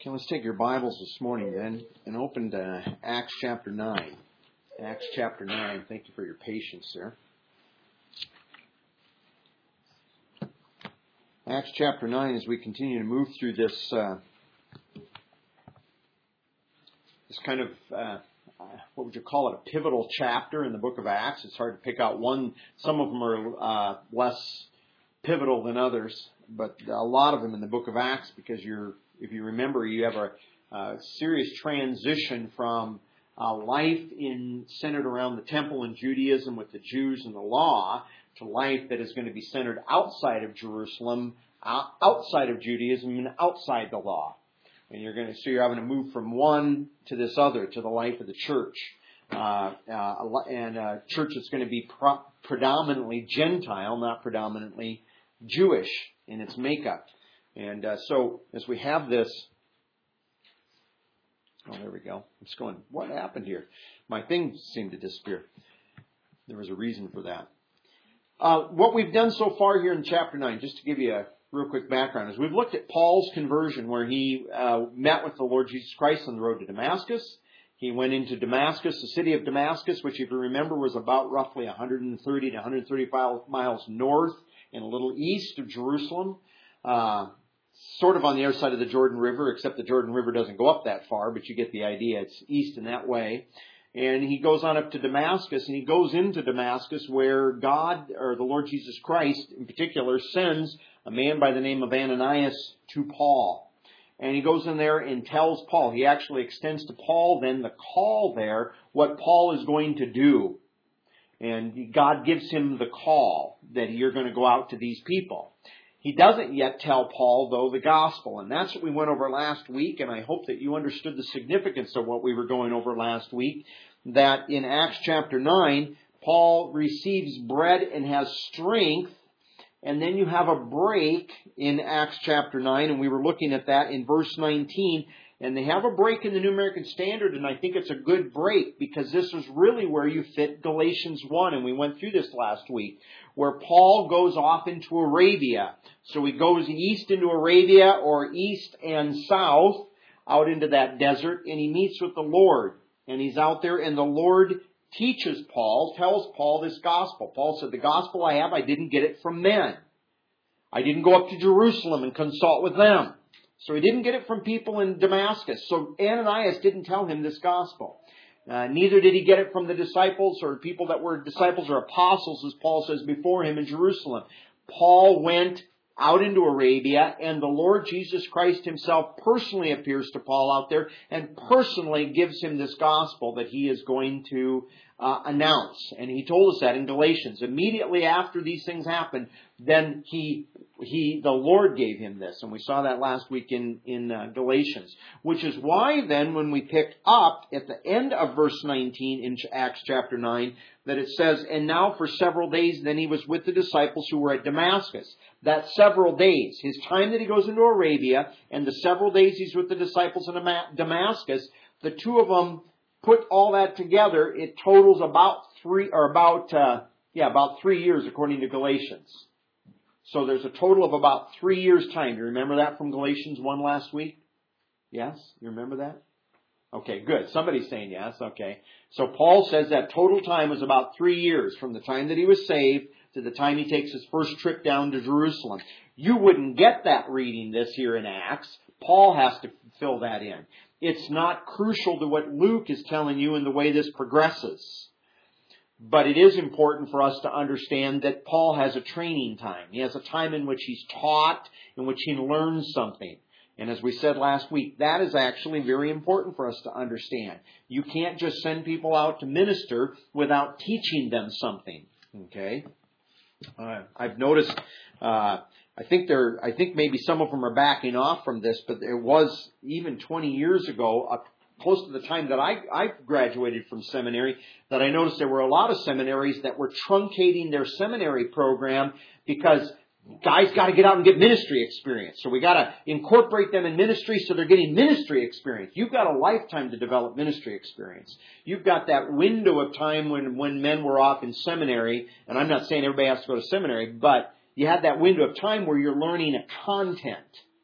Okay, let's take your Bibles this morning then and open to Acts chapter 9. Acts chapter 9. Thank you for your patience there. Acts chapter 9, as we continue to move through this kind of, what would you call it, a pivotal chapter in the book of Acts. It's hard to pick out one. Some of them are less pivotal than others, but a lot of them in the book of Acts, because if you remember, you have a serious transition from life centered around the temple in Judaism with the Jews and the law to life that is going to be centered outside of Jerusalem, outside of Judaism, and outside the law. And you're having to move from one to this other, to the life of the church. And a church that's going to be predominantly Gentile, not predominantly Jewish in its makeup. And so, as we have this, there we go. I'm just going, what happened here? My thing seemed to disappear. There was a reason for that. What we've done so far here in chapter 9, just to give you a real quick background, is we've looked at Paul's conversion, where he met with the Lord Jesus Christ on the road to Damascus. He went into Damascus, the city of Damascus, which, if you remember, was about roughly 130 to 135 miles north and a little east of Jerusalem. Sort of on the other side of the Jordan River, except the Jordan River doesn't go up that far, but you get the idea. It's east in that way. And he goes on up to Damascus, and he goes into Damascus where God, or the Lord Jesus Christ in particular, sends a man by the name of Ananias to Paul. And he goes in there and tells Paul, he actually extends to Paul then the call there, what Paul is going to do. And God gives him the call that you're going to go out to these people. He doesn't yet tell Paul, though, the gospel. And that's what we went over last week, and I hope that you understood the significance of what we were going over last week, that in Acts chapter 9, Paul receives bread and has strength, and then you have a break in Acts chapter 9, and we were looking at that in verse 19, and they have a break in the New American Standard, and I think it's a good break, because this is really where you fit Galatians 1, and we went through this last week, where Paul goes off into Arabia. So he goes east into Arabia, or east and south, out into that desert, and he meets with the Lord. And he's out there, and the Lord teaches Paul, tells Paul this gospel. Paul said, the gospel I have, I didn't get it from men. I didn't go up to Jerusalem and consult with them. So he didn't get it from people in Damascus. So Ananias didn't tell him this gospel. Neither did he get it from the disciples or people that were disciples or apostles, as Paul says, before him in Jerusalem. Paul went out into Arabia, and the Lord Jesus Christ himself personally appears to Paul out there and personally gives him this gospel that he is going to announce. And he told us that in Galatians. Immediately after these things happened, then the Lord gave him this. And we saw that last week in Galatians. Which is why then when we pick up at the end of verse 19 in Acts chapter 9, that it says, and now for several days then he was with the disciples who were at Damascus. That several days, his time that he goes into Arabia and the several days he's with the disciples in Damascus, the two of them put all that together, it totals about 3 years according to Galatians. So there's a total of about 3 years' time. You remember that from Galatians 1 last week? Yes? You remember that? Okay, good. Somebody's saying yes. Okay. So Paul says that total time was about 3 years from the time that he was saved to the time he takes his first trip down to Jerusalem. You wouldn't get that reading this here in Acts. Paul has to fill that in. It's not crucial to what Luke is telling you in the way this progresses. But it is important for us to understand that Paul has a training time. He has a time in which he's taught, in which he learns something. And as we said last week, that is actually very important for us to understand. You can't just send people out to minister without teaching them something. Okay? I've noticed, I think maybe some of them are backing off from this, but it was even 20 years ago, close to the time that I graduated from seminary, that I noticed there were a lot of seminaries that were truncating their seminary program because guys got to get out and get ministry experience. So we got to incorporate them in ministry so they're getting ministry experience. You've got a lifetime to develop ministry experience. You've got that window of time when men were off in seminary, and I'm not saying everybody has to go to seminary, but you had that window of time where you're learning a content.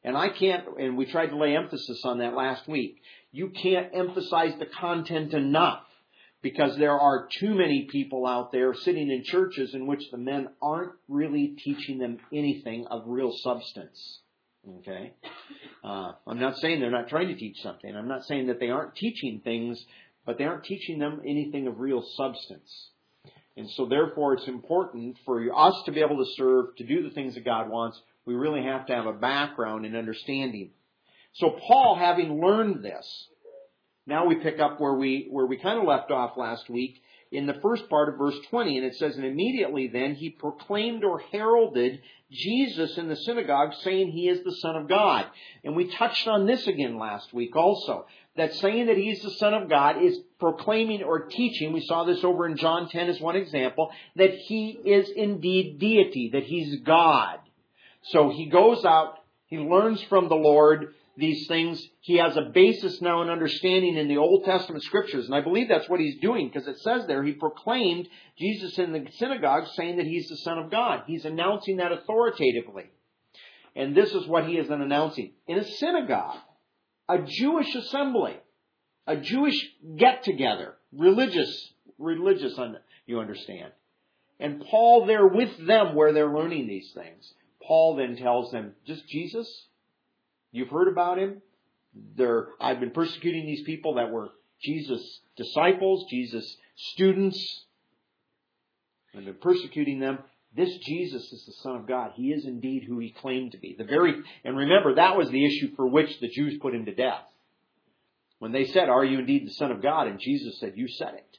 And and we tried to lay emphasis on that last week. You can't emphasize the content enough, because there are too many people out there sitting in churches in which the men aren't really teaching them anything of real substance. Okay? I'm not saying they're not trying to teach something. I'm not saying that they aren't teaching things, but they aren't teaching them anything of real substance. And so therefore it's important for us to be able to serve, to do the things that God wants. We really have to have a background in understanding. So Paul, having learned this, now we pick up where we kind of left off last week in the first part of verse 20. And it says, and immediately then he proclaimed or heralded Jesus in the synagogue, saying he is the Son of God. And we touched on this again last week also. That saying that he's the Son of God is proclaiming or teaching, we saw this over in John 10 as one example, that he is indeed deity, that he's God. So he goes out, he learns from the Lord these things. He has a basis now in understanding in the Old Testament Scriptures. And I believe that's what he's doing, because it says there, he proclaimed Jesus in the synagogue, saying that he's the Son of God. He's announcing that authoritatively. And this is what he is then announcing. In a synagogue, a Jewish assembly, a Jewish get-together, religious, you understand. And Paul there with them where they're learning these things. Paul then tells them, just Jesus? You've heard about him? I've been persecuting these people that were Jesus' disciples, Jesus' students. I've been persecuting them. This Jesus is the Son of God. He is indeed who he claimed to be. And remember, that was the issue for which the Jews put him to death. When they said, are you indeed the Son of God? And Jesus said, you said it.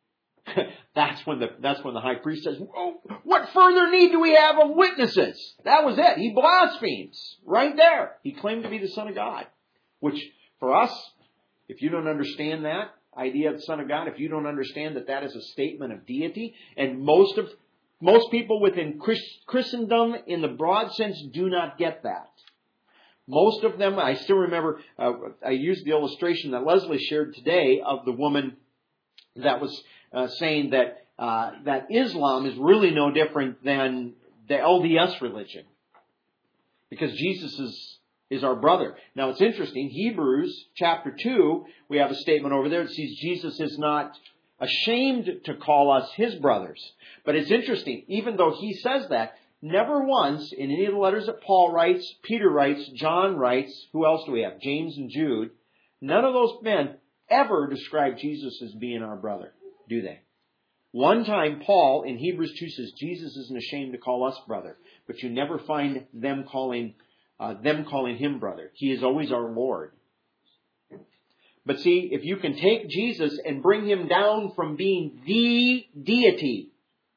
That's when the high priest says, oh, what further need do we have of witnesses? That was it. He blasphemes right there. He claimed to be the Son of God. Which, for us, if you don't understand that idea of the Son of God, if you don't understand that that is a statement of deity, and most people within Christendom in the broad sense do not get that. Most of them, I still remember, I used the illustration that Leslie shared today of the woman that was saying that Islam is really no different than the LDS religion, because Jesus is our brother. Now it's interesting, Hebrews chapter 2, we have a statement over there that says Jesus is not ashamed to call us his brothers. But it's interesting, even though he says that, never once in any of the letters that Paul writes, Peter writes, John writes, who else do we have? James and Jude. None of those men ever describe Jesus as being our brother, do they? One time Paul in Hebrews 2 says Jesus isn't ashamed to call us brother, but you never find them calling him brother. He is always our Lord. But see, if you can take Jesus and bring him down from being the deity,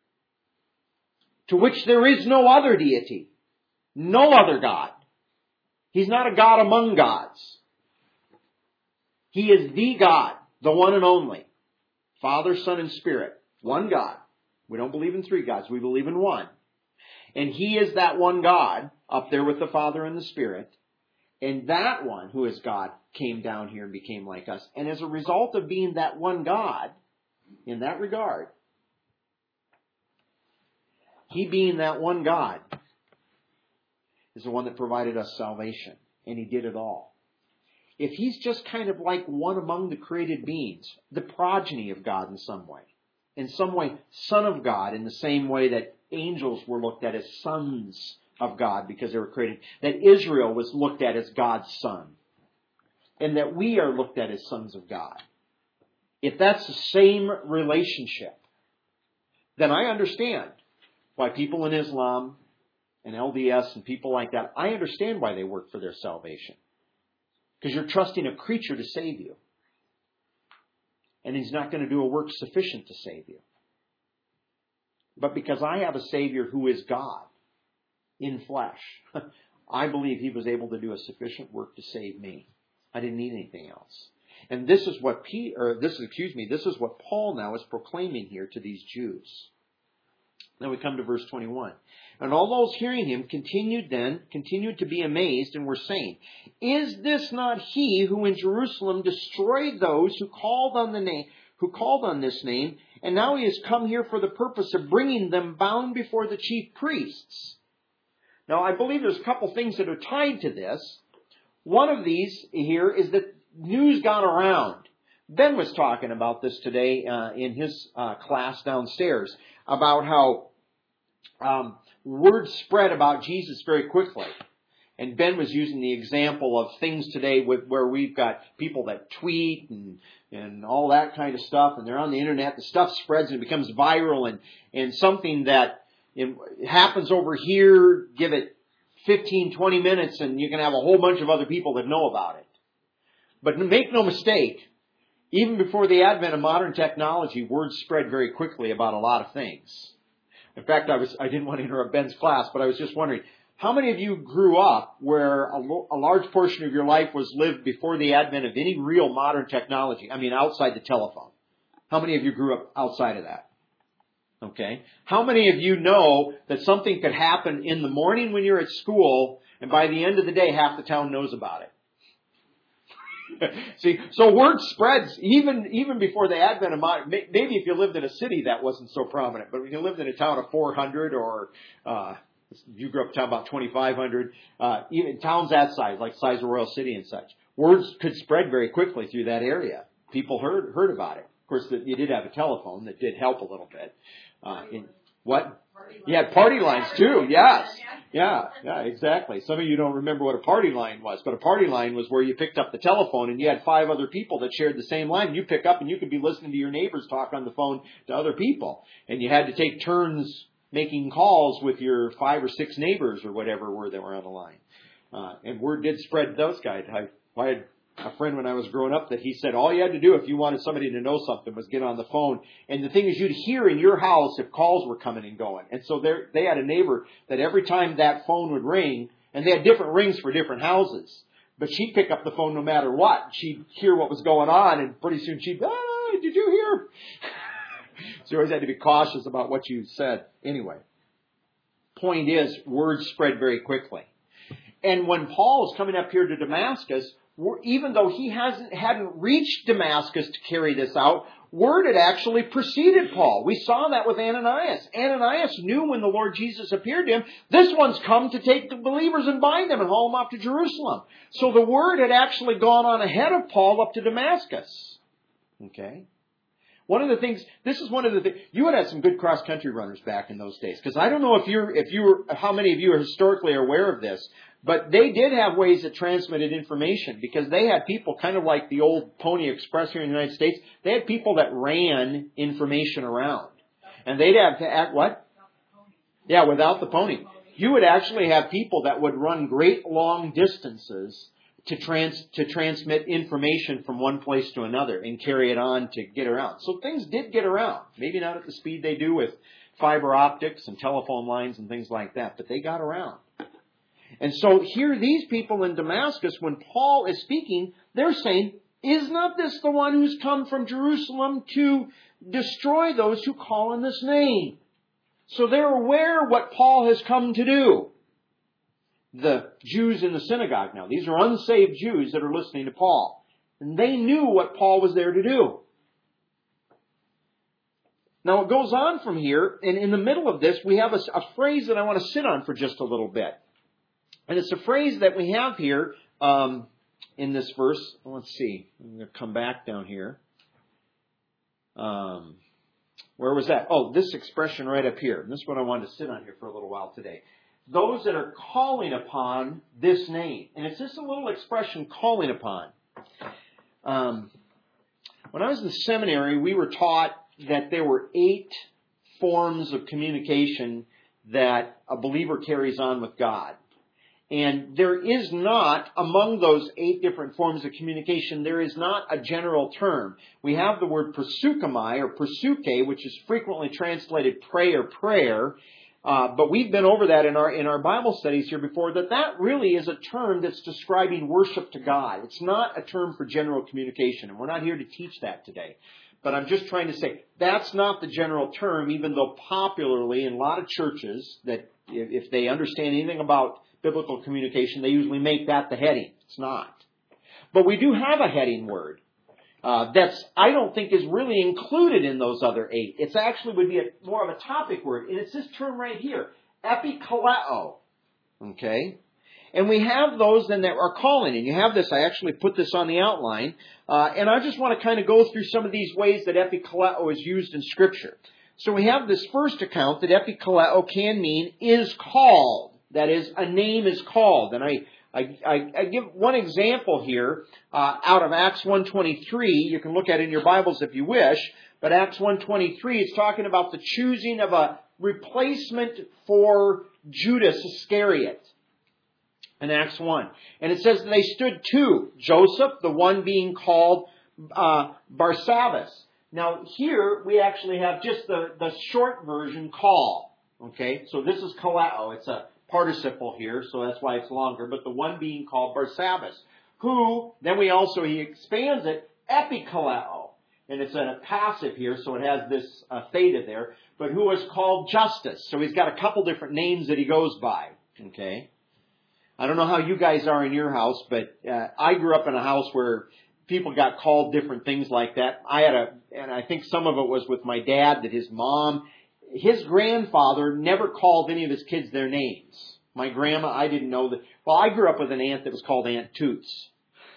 to which there is no other deity, no other God. He's not a God among gods. He is the God, the one and only. Father, Son, and Spirit. One God. We don't believe in three gods. We believe in one. And he is that one God up there with the Father and the Spirit. And that one, who is God, came down here and became like us. And as a result of being that one God, in that regard, he being that one God is the one that provided us salvation. And he did it all. If he's just kind of like one among the created beings, the progeny of God in some way, Son of God in the same way that angels were looked at as sons of God because they were created, that Israel was looked at as God's son, and that we are looked at as sons of God. If that's the same relationship, then I understand why people in Islam and LDS and people like that, I understand why they work for their salvation. Because you're trusting a creature to save you. And he's not going to do a work sufficient to save you. But because I have a Savior who is God in flesh, I believe he was able to do a sufficient work to save me. I didn't need anything else. And this is what this is what Paul now is proclaiming here to these Jews. Then we come to verse 21. And all those hearing him continued to be amazed and were saying, is this not he who in Jerusalem destroyed those who called on this name, and now he has come here for the purpose of bringing them bound before the chief priests? Now, I believe there's a couple things that are tied to this. One of these here is that news got around. Ben was talking about this today in his class downstairs, about how word spread about Jesus very quickly. And Ben was using the example of things today where we've got people that tweet and all that kind of stuff, and they're on the internet. The stuff spreads and it becomes viral, and something that happens over here, give it 15, 20 minutes, and you can have a whole bunch of other people that know about it. But make no mistake, even before the advent of modern technology, word spread very quickly about a lot of things. In fact, I didn't want to interrupt Ben's class, but I was just wondering, how many of you grew up where a large portion of your life was lived before the advent of any real modern technology? I mean, outside the telephone. How many of you grew up outside of that? Okay. How many of you know that something could happen in the morning when you're at school, and by the end of the day, half the town knows about it? See, so word spreads even before the advent of modern. Maybe if you lived in a city that wasn't so prominent, but if you lived in a town of 400 or you grew up in a town about 2,500, even towns that size, like the size of Royal City and such, words could spread very quickly through that area. People heard about it. Of course, you did have a telephone that did help a little bit. What? You had party lines too. Yes. Yeah, exactly. Some of you don't remember what a party line was, but a party line was where you picked up the telephone and you had 5 other people that shared the same line. You pick up and you could be listening to your neighbors talk on the phone to other people. And you had to take turns making calls with your 5 or 6 neighbors or whatever that were on the line. And word did spread to those guys. I had a friend when I was growing up that he said all you had to do if you wanted somebody to know something was get on the phone. And the thing is, you'd hear in your house if calls were coming and going. And so they had a neighbor that every time that phone would ring, and they had different rings for different houses, but she'd pick up the phone no matter what. She'd hear what was going on, and pretty soon she'd, did you hear? So you always had to be cautious about what you said. Anyway, point is, words spread very quickly. And when Paul is coming up here to Damascus, even though he hadn't reached Damascus to carry this out, word had actually preceded Paul. We saw that with Ananias. Ananias knew when the Lord Jesus appeared to him, this one's come to take the believers and bind them and haul them off to Jerusalem. So the word had actually gone on ahead of Paul up to Damascus. Okay? One of the things, you would have some good cross-country runners back in those days. Because I don't know how many of you are historically aware of this, but they did have ways that transmitted information, because they had people kind of like the old Pony Express here in the United States. They had people that ran information around. And they'd have to act, what? Yeah, without the pony. You would actually have people that would run great long distances to transmit information from one place to another and carry it on to get around. So things did get around. Maybe not at the speed they do with fiber optics and telephone lines and things like that, but they got around. And so here these people in Damascus, when Paul is speaking, they're saying, is not this the one who's come from Jerusalem to destroy those who call on this name? So they're aware what Paul has come to do. The Jews in the synagogue now, these are unsaved Jews that are listening to Paul. And they knew what Paul was there to do. Now it goes on from here, and in the middle of this, we have a phrase that I want to sit on for just a little bit. And it's a phrase that we have here in this verse. Let's see. I'm going to come back down here. Where was that? Oh, this expression right up here. And this is what I wanted to sit on here for a little while today. Those that are calling upon this name. And it's just a little expression, calling upon. When I was in seminary, we were taught that there were 8 forms of communication that a believer carries on with God. And there is not, among those 8 different forms of communication, there is not a general term. We have the word proseuchomai or proseuche, which is frequently translated pray or prayer. But we've been over that in our Bible studies here before, that really is a term that's describing worship to God. It's not a term for general communication, and we're not here to teach that today. But I'm just trying to say that's not the general term, even though popularly in a lot of churches, that if they understand anything about biblical communication, they usually make that the heading. It's not. But we do have a heading word that's, I don't think, is really included in those other 8. It's actually would be more of a topic word. And it's this term right here, epikaleo. Okay? And we have those then that are calling. And you have this, I actually put this on the outline. And I just want to kind of go through some of these ways that epikaleo is used in Scripture. So we have this first account that epikaleo can mean is called. That is, a name is called. And I give one example here out of Acts 1:23. You can look at it in your Bibles if you wish. But Acts 1:23 is talking about the choosing of a replacement for Judas Iscariot. In Acts 1. And it says that they stood two. Joseph, the one being called Barsabbas. Now here we actually have just the short version, call. Okay, so this is kaleo. It's a participle here, so that's why it's longer. But the one being called Barsabbas. Who, then he expands it, epikaleo. And it's a passive here, so it has this theta there. But who was called Justus. So he's got a couple different names that he goes by. Okay. I don't know how you guys are in your house, but I grew up in a house where people got called different things like that. And I think some of it was with my dad, that his grandfather never called any of his kids their names. My grandma, I didn't know that. Well, I grew up with an aunt that was called Aunt Toots.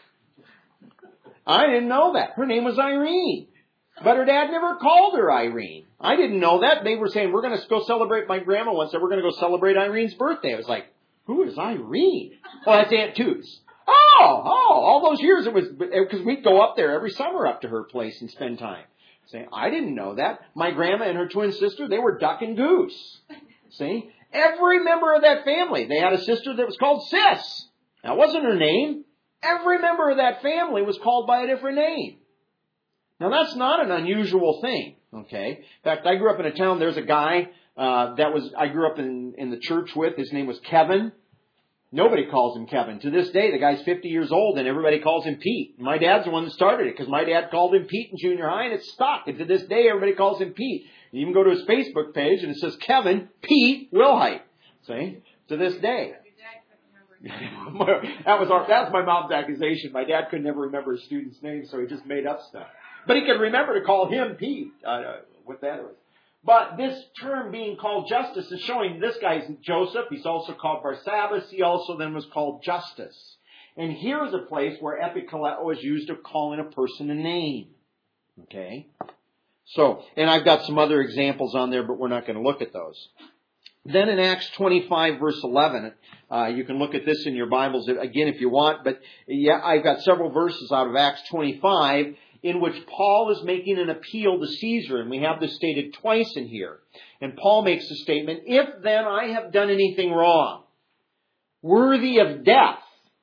I didn't know that. Her name was Irene. But her dad never called her Irene. I didn't know that. They were saying, we're going to go celebrate, my grandma once said, we're going to go celebrate Irene's birthday. I was like, who is Irene? Well, that's Aunt Toots. All those years it was, because we'd go up there every summer up to her place and spend time. See, I didn't know that. My grandma and her twin sister, they were Duck and Goose. See? Every member of that family, they had a sister that was called Sis. That wasn't her name. Every member of that family was called by a different name. Now that's not an unusual thing. Okay? In fact, I grew up in a town, there's a guy I grew up in the church with. His name was Kevin. Nobody calls him Kevin. To this day, the guy's 50 years old and everybody calls him Pete. My dad's the one that started it because my dad called him Pete in junior high and it stuck. And to this day, everybody calls him Pete. You even go to his Facebook page and it says Kevin Pete Wilhite. See? To this day. That's my mom's accusation. My dad could never remember his students' names, so he just made up stuff. But he could remember to call him Pete. What that was. But this term being called Justus is showing this guy's Joseph. He's also called Barsabbas. He also then was called Justus. And here's a place where epikaleo is used of calling a person a name. Okay? So, and I've got some other examples on there, but we're not going to look at those. Then in Acts 25, verse 11, you can look at this in your Bibles again if you want. But yeah, I've got several verses out of Acts 25 in which Paul is making an appeal to Caesar, and we have this stated twice in here. And Paul makes the statement, if then I have done anything wrong, worthy of death,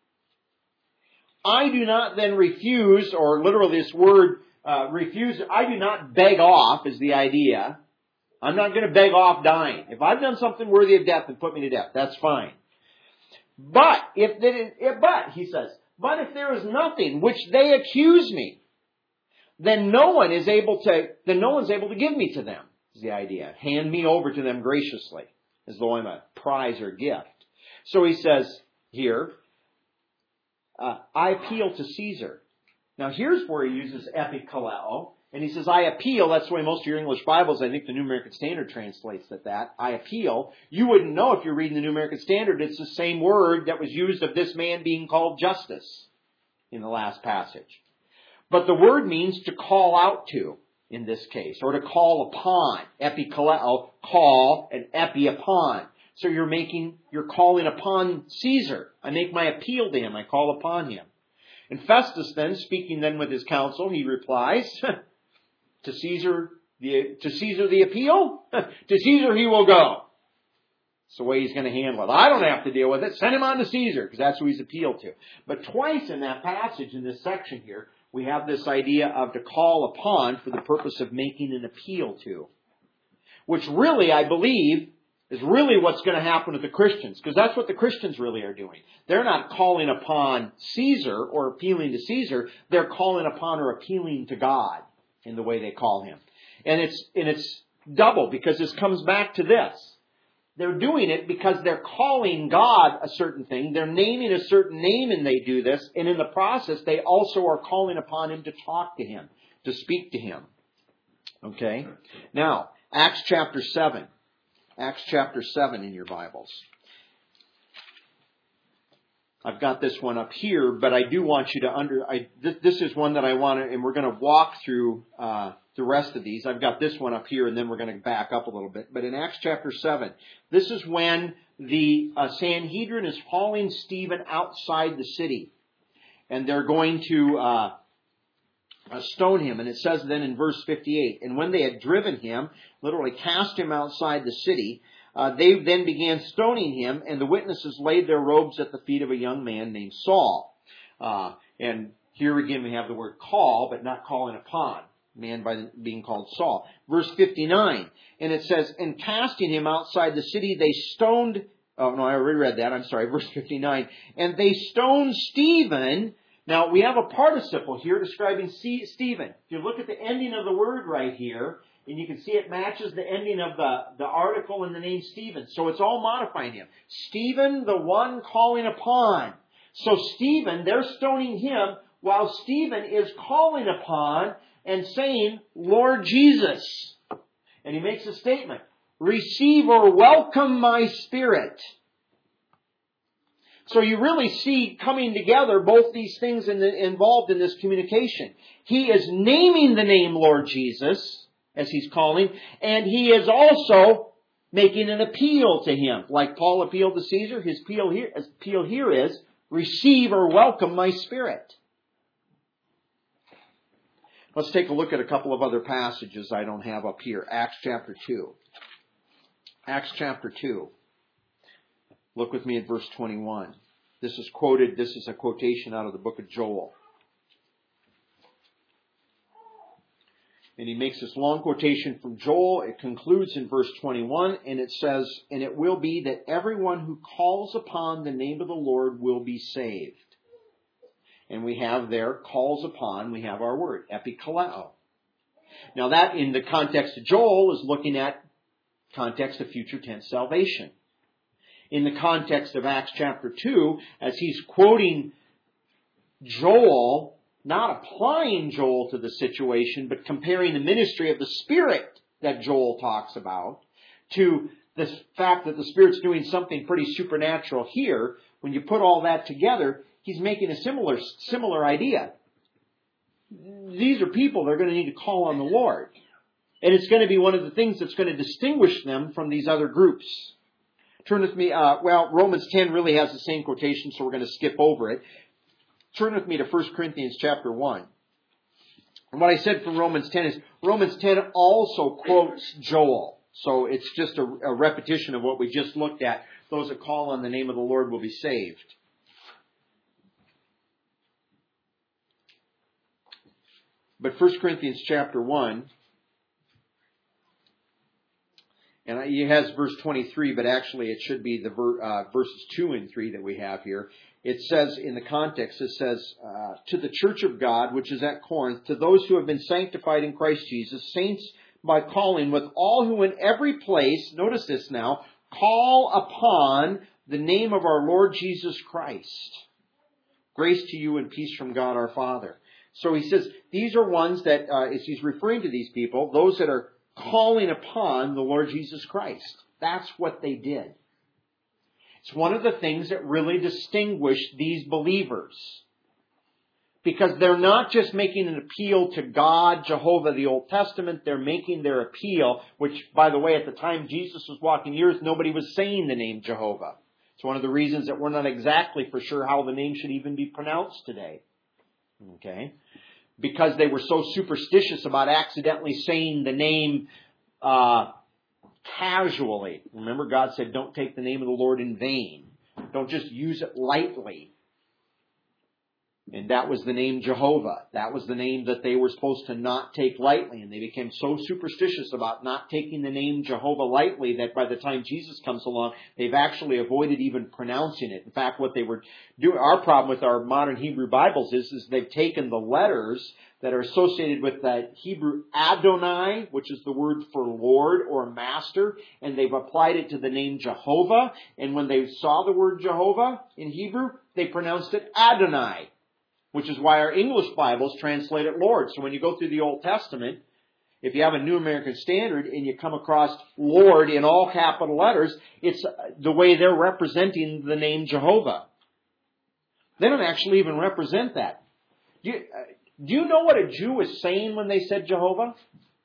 I do not then refuse, or literally this word refuse, I do not beg off is the idea. I'm not going to beg off dying. If I've done something worthy of death, then put me to death. That's fine. But if there is nothing which they accuse me, then no one is able to give me to them, is the idea. Hand me over to them graciously, as though I'm a prize or gift. So he says here, I appeal to Caesar. Now here's where he uses epikaleo, and he says, I appeal. That's the way most of your English Bibles, I think the New American Standard translates it that. I appeal. You wouldn't know if you're reading the New American Standard. It's the same word that was used of this man being called Justus in the last passage. But the word means to call out to, in this case, or to call upon. Epikaleo, call, and epi upon. So you're calling upon Caesar. I make my appeal to him. I call upon him. And Festus then, speaking then with his council, he replies, to Caesar the appeal? To Caesar he will go. It's the way he's going to handle it. I don't have to deal with it. Send him on to Caesar, because that's who he's appealed to. But twice in that passage, in this section here, we have this idea of to call upon for the purpose of making an appeal to. Which really, I believe, is really what's going to happen with the Christians. Because that's what the Christians really are doing. They're not calling upon Caesar or appealing to Caesar. They're calling upon or appealing to God in the way they call him. And it's double, because this comes back to this. They're doing it because they're calling God a certain thing. They're naming a certain name and they do this. And in the process, they also are calling upon him to talk to him, to speak to him. Okay? Now, Acts chapter 7. Acts chapter 7 in your Bibles. I've got this one up here, but I do want you to this is one that I want to, and we're going to walk through the rest of these. I've got this one up here, and then we're going to back up a little bit. But in Acts chapter 7, this is when the Sanhedrin is hauling Stephen outside the city, and they're going to stone him. And it says then in verse 58, and when they had driven him, literally cast him outside the city, they then began stoning him, and the witnesses laid their robes at the feet of a young man named Saul. And here again we have the word call, but not calling upon. Man by being called Saul. Verse 59, and it says, and casting him outside the city, they stoned, oh no, I already read that, I'm sorry, verse 59, and they stoned Stephen. Now, we have a participle here describing Stephen. If you look at the ending of the word right here, and you can see it matches the ending of the article and the name Stephen. So it's all modifying him. Stephen, the one calling upon. So Stephen, they're stoning him while Stephen is calling upon and saying, Lord Jesus. And he makes a statement, receive or welcome my spirit. So you really see coming together both these things involved in this communication. He is naming the name Lord Jesus, as he's calling, and he is also making an appeal to him. Like Paul appealed to Caesar, his appeal here is, receive or welcome my spirit. Let's take a look at a couple of other passages I don't have up here. Acts chapter 2. Acts chapter 2. Look with me at verse 21. This is a quotation out of the book of Joel. And he makes this long quotation from Joel. It concludes in verse 21, and it says, and it will be that everyone who calls upon the name of the Lord will be saved. And we have there, calls upon, we have our word, epikaleo. Now that, in the context of Joel, is looking at context of future tense salvation. In the context of Acts chapter 2, as he's quoting Joel, not applying Joel to the situation, but comparing the ministry of the Spirit that Joel talks about to the fact that the Spirit's doing something pretty supernatural here. When you put all that together, he's making a similar idea. These are people that are going to need to call on the Lord. And it's going to be one of the things that's going to distinguish them from these other groups. Turn with me, Romans 10 really has the same quotation, so we're going to skip over it. Turn with me to 1 Corinthians chapter 1. And what I said from Romans 10 is, Romans 10 also quotes Joel. So it's just a repetition of what we just looked at. Those that call on the name of the Lord will be saved. But 1 Corinthians chapter 1, and it has verse 23, but actually it should be the verses 2 and 3 that we have here. It says, in the context, it says, to the church of God, which is at Corinth, to those who have been sanctified in Christ Jesus, saints by calling, with all who in every place, notice this now, call upon the name of our Lord Jesus Christ. Grace to you and peace from God our Father. So he says, these are ones that, as he's referring to these people, those that are calling upon the Lord Jesus Christ. That's what they did. It's one of the things that really distinguish these believers. Because they're not just making an appeal to God, Jehovah, the Old Testament. They're making their appeal, which, by the way, at the time Jesus was walking the earth, nobody was saying the name Jehovah. It's one of the reasons that we're not exactly for sure how the name should even be pronounced today. Okay? Because they were so superstitious about accidentally saying the name casually. Remember, God said, don't take the name of the Lord in vain. Don't just use it lightly. And that was the name Jehovah. That was the name that they were supposed to not take lightly. And they became so superstitious about not taking the name Jehovah lightly that by the time Jesus comes along, they've actually avoided even pronouncing it. In fact, what they were doing, our problem with our modern Hebrew Bibles is they've taken the letters that are associated with the Hebrew Adonai, which is the word for Lord or Master, and they've applied it to the name Jehovah. And when they saw the word Jehovah in Hebrew, they pronounced it Adonai, which is why our English Bibles translate it Lord. So when you go through the Old Testament, if you have a New American Standard and you come across Lord in all capital letters, it's the way they're representing the name Jehovah. They don't actually even represent that. Do you know what a Jew was saying when they said Jehovah?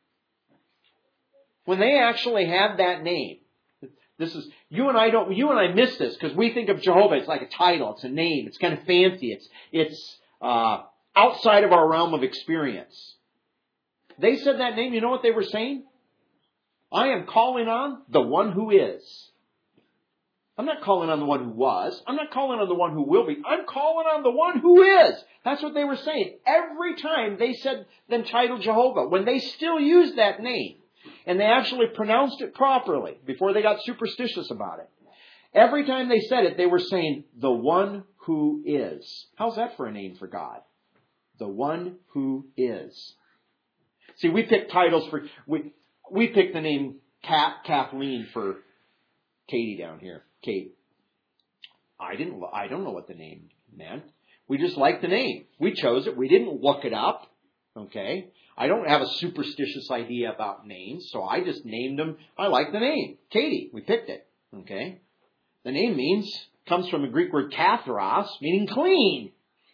When they actually had that name. This is, you and I miss this because we think of Jehovah, it's like a title, it's a name, it's kind of fancy, it's outside of our realm of experience. They said that name, you know what they were saying? I am calling on the one who is. I'm not calling on the one who was. I'm not calling on the one who will be. I'm calling on the one who is. That's what they were saying. Every time they said the title Jehovah, when they still used that name, and they actually pronounced it properly before they got superstitious about it, every time they said it, they were saying, the one who is. How's that for a name for God? The one who is. See, we pick titles for, we picked the name Kathleen for Katie down here. Kate. I don't know what the name meant. We just liked the name. We chose it. We didn't look it up. Okay? I don't have a superstitious idea about names, so I just named them. I like the name. Katie. We picked it. Okay? The name comes from the Greek word katharos, meaning clean.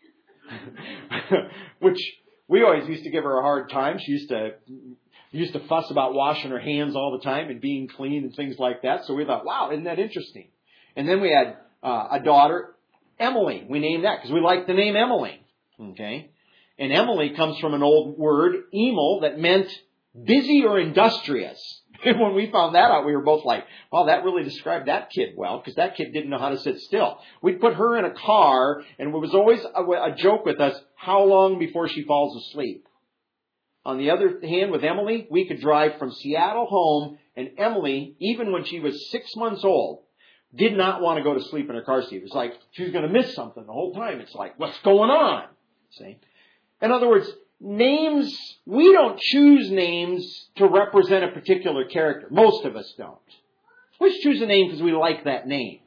Which we always used to give her a hard time. She used to fuss about washing her hands all the time and being clean and things like that. So we thought, wow, isn't that interesting? And then we had a daughter, Emily. We named that because we liked the name Emily. Okay? And Emily comes from an old word, emil, that meant busy or industrious. And when we found that out, we were both like, wow, that really described that kid well, because that kid didn't know how to sit still. We'd put her in a car, and it was always a joke with us, how long before she falls asleep? On the other hand, with Emily, we could drive from Seattle home, and Emily, even when she was 6 months old, did not want to go to sleep in her car seat. It was like she was going to miss something the whole time. It's like, what's going on? See? In other words, names, we don't choose names to represent a particular character. Most of us don't. We just choose a name because we like that name.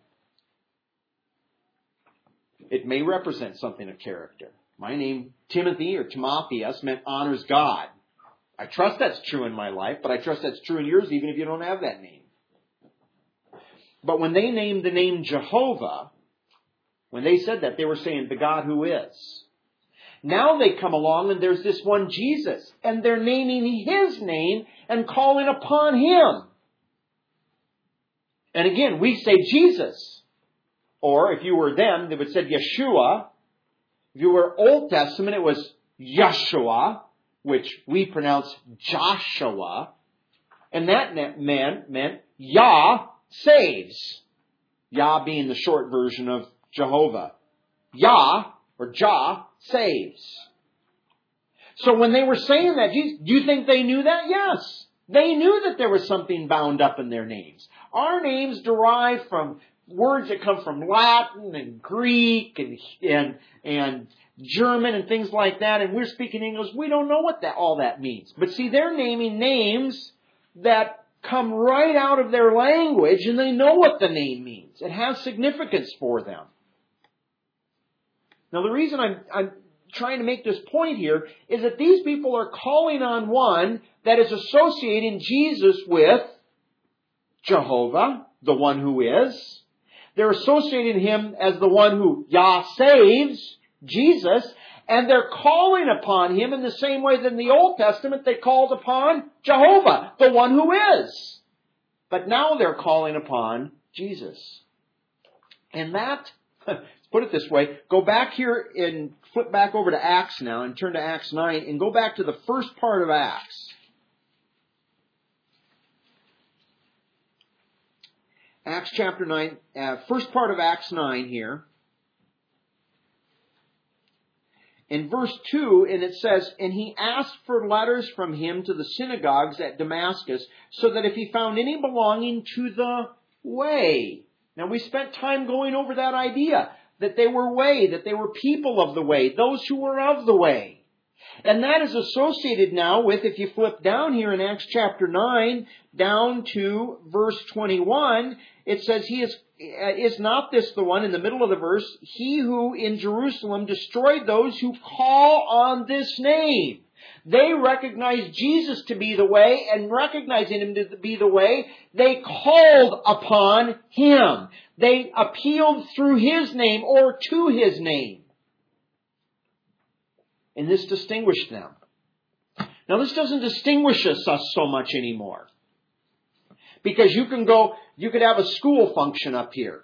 It may represent something of character. My name, Timothy or Timotheus, meant honors God. I trust that's true in my life, but I trust that's true in yours even if you don't have that name. But when they named the name Jehovah, when they said that, they were saying the God who is. Now they come along and there's this one Jesus, and they're naming His name and calling upon Him. And again, we say Jesus. Or if you were them, they would say Yeshua. If you were Old Testament, it was Yeshua, which we pronounce Joshua. And that meant Yah saves. Yah being the short version of Jehovah. Yah, or Jah, saves. So when they were saying that, do you think they knew that? Yes. They knew that there was something bound up in their names. Our names derive from words that come from Latin and Greek and German and things like that, and we're speaking English. We don't know what all that means. But see, they're naming names that come right out of their language, and they know what the name means. It has significance for them. Now, the reason I'm trying to make this point here is that these people are calling on one that is associating Jesus with Jehovah, the one who is. They're associating Him as the one who Yah saves, Jesus, and they're calling upon Him in the same way that in the Old Testament they called upon Jehovah, the one who is. But now they're calling upon Jesus. And that, let's put it this way, go back here and flip back over to Acts now and turn to Acts 9 and go back to the first part of Acts. Acts chapter 9, first part of Acts 9 here. In verse 2, and it says, and he asked for letters from him to the synagogues at Damascus, so that if he found any belonging to the way. Now we spent time going over that idea, that they were way, that they were people of the way, those who were of the way. And that is associated now with, if you flip down here in Acts chapter 9, down to verse 21, it says, is not this the one in the middle of the verse, he who in Jerusalem destroyed those who call on this name. They recognized Jesus to be the way, and recognizing Him to be the way, they called upon Him. They appealed through His name or to His name. And this distinguished them. Now this doesn't distinguish us so much anymore. Because you could have a school function up here.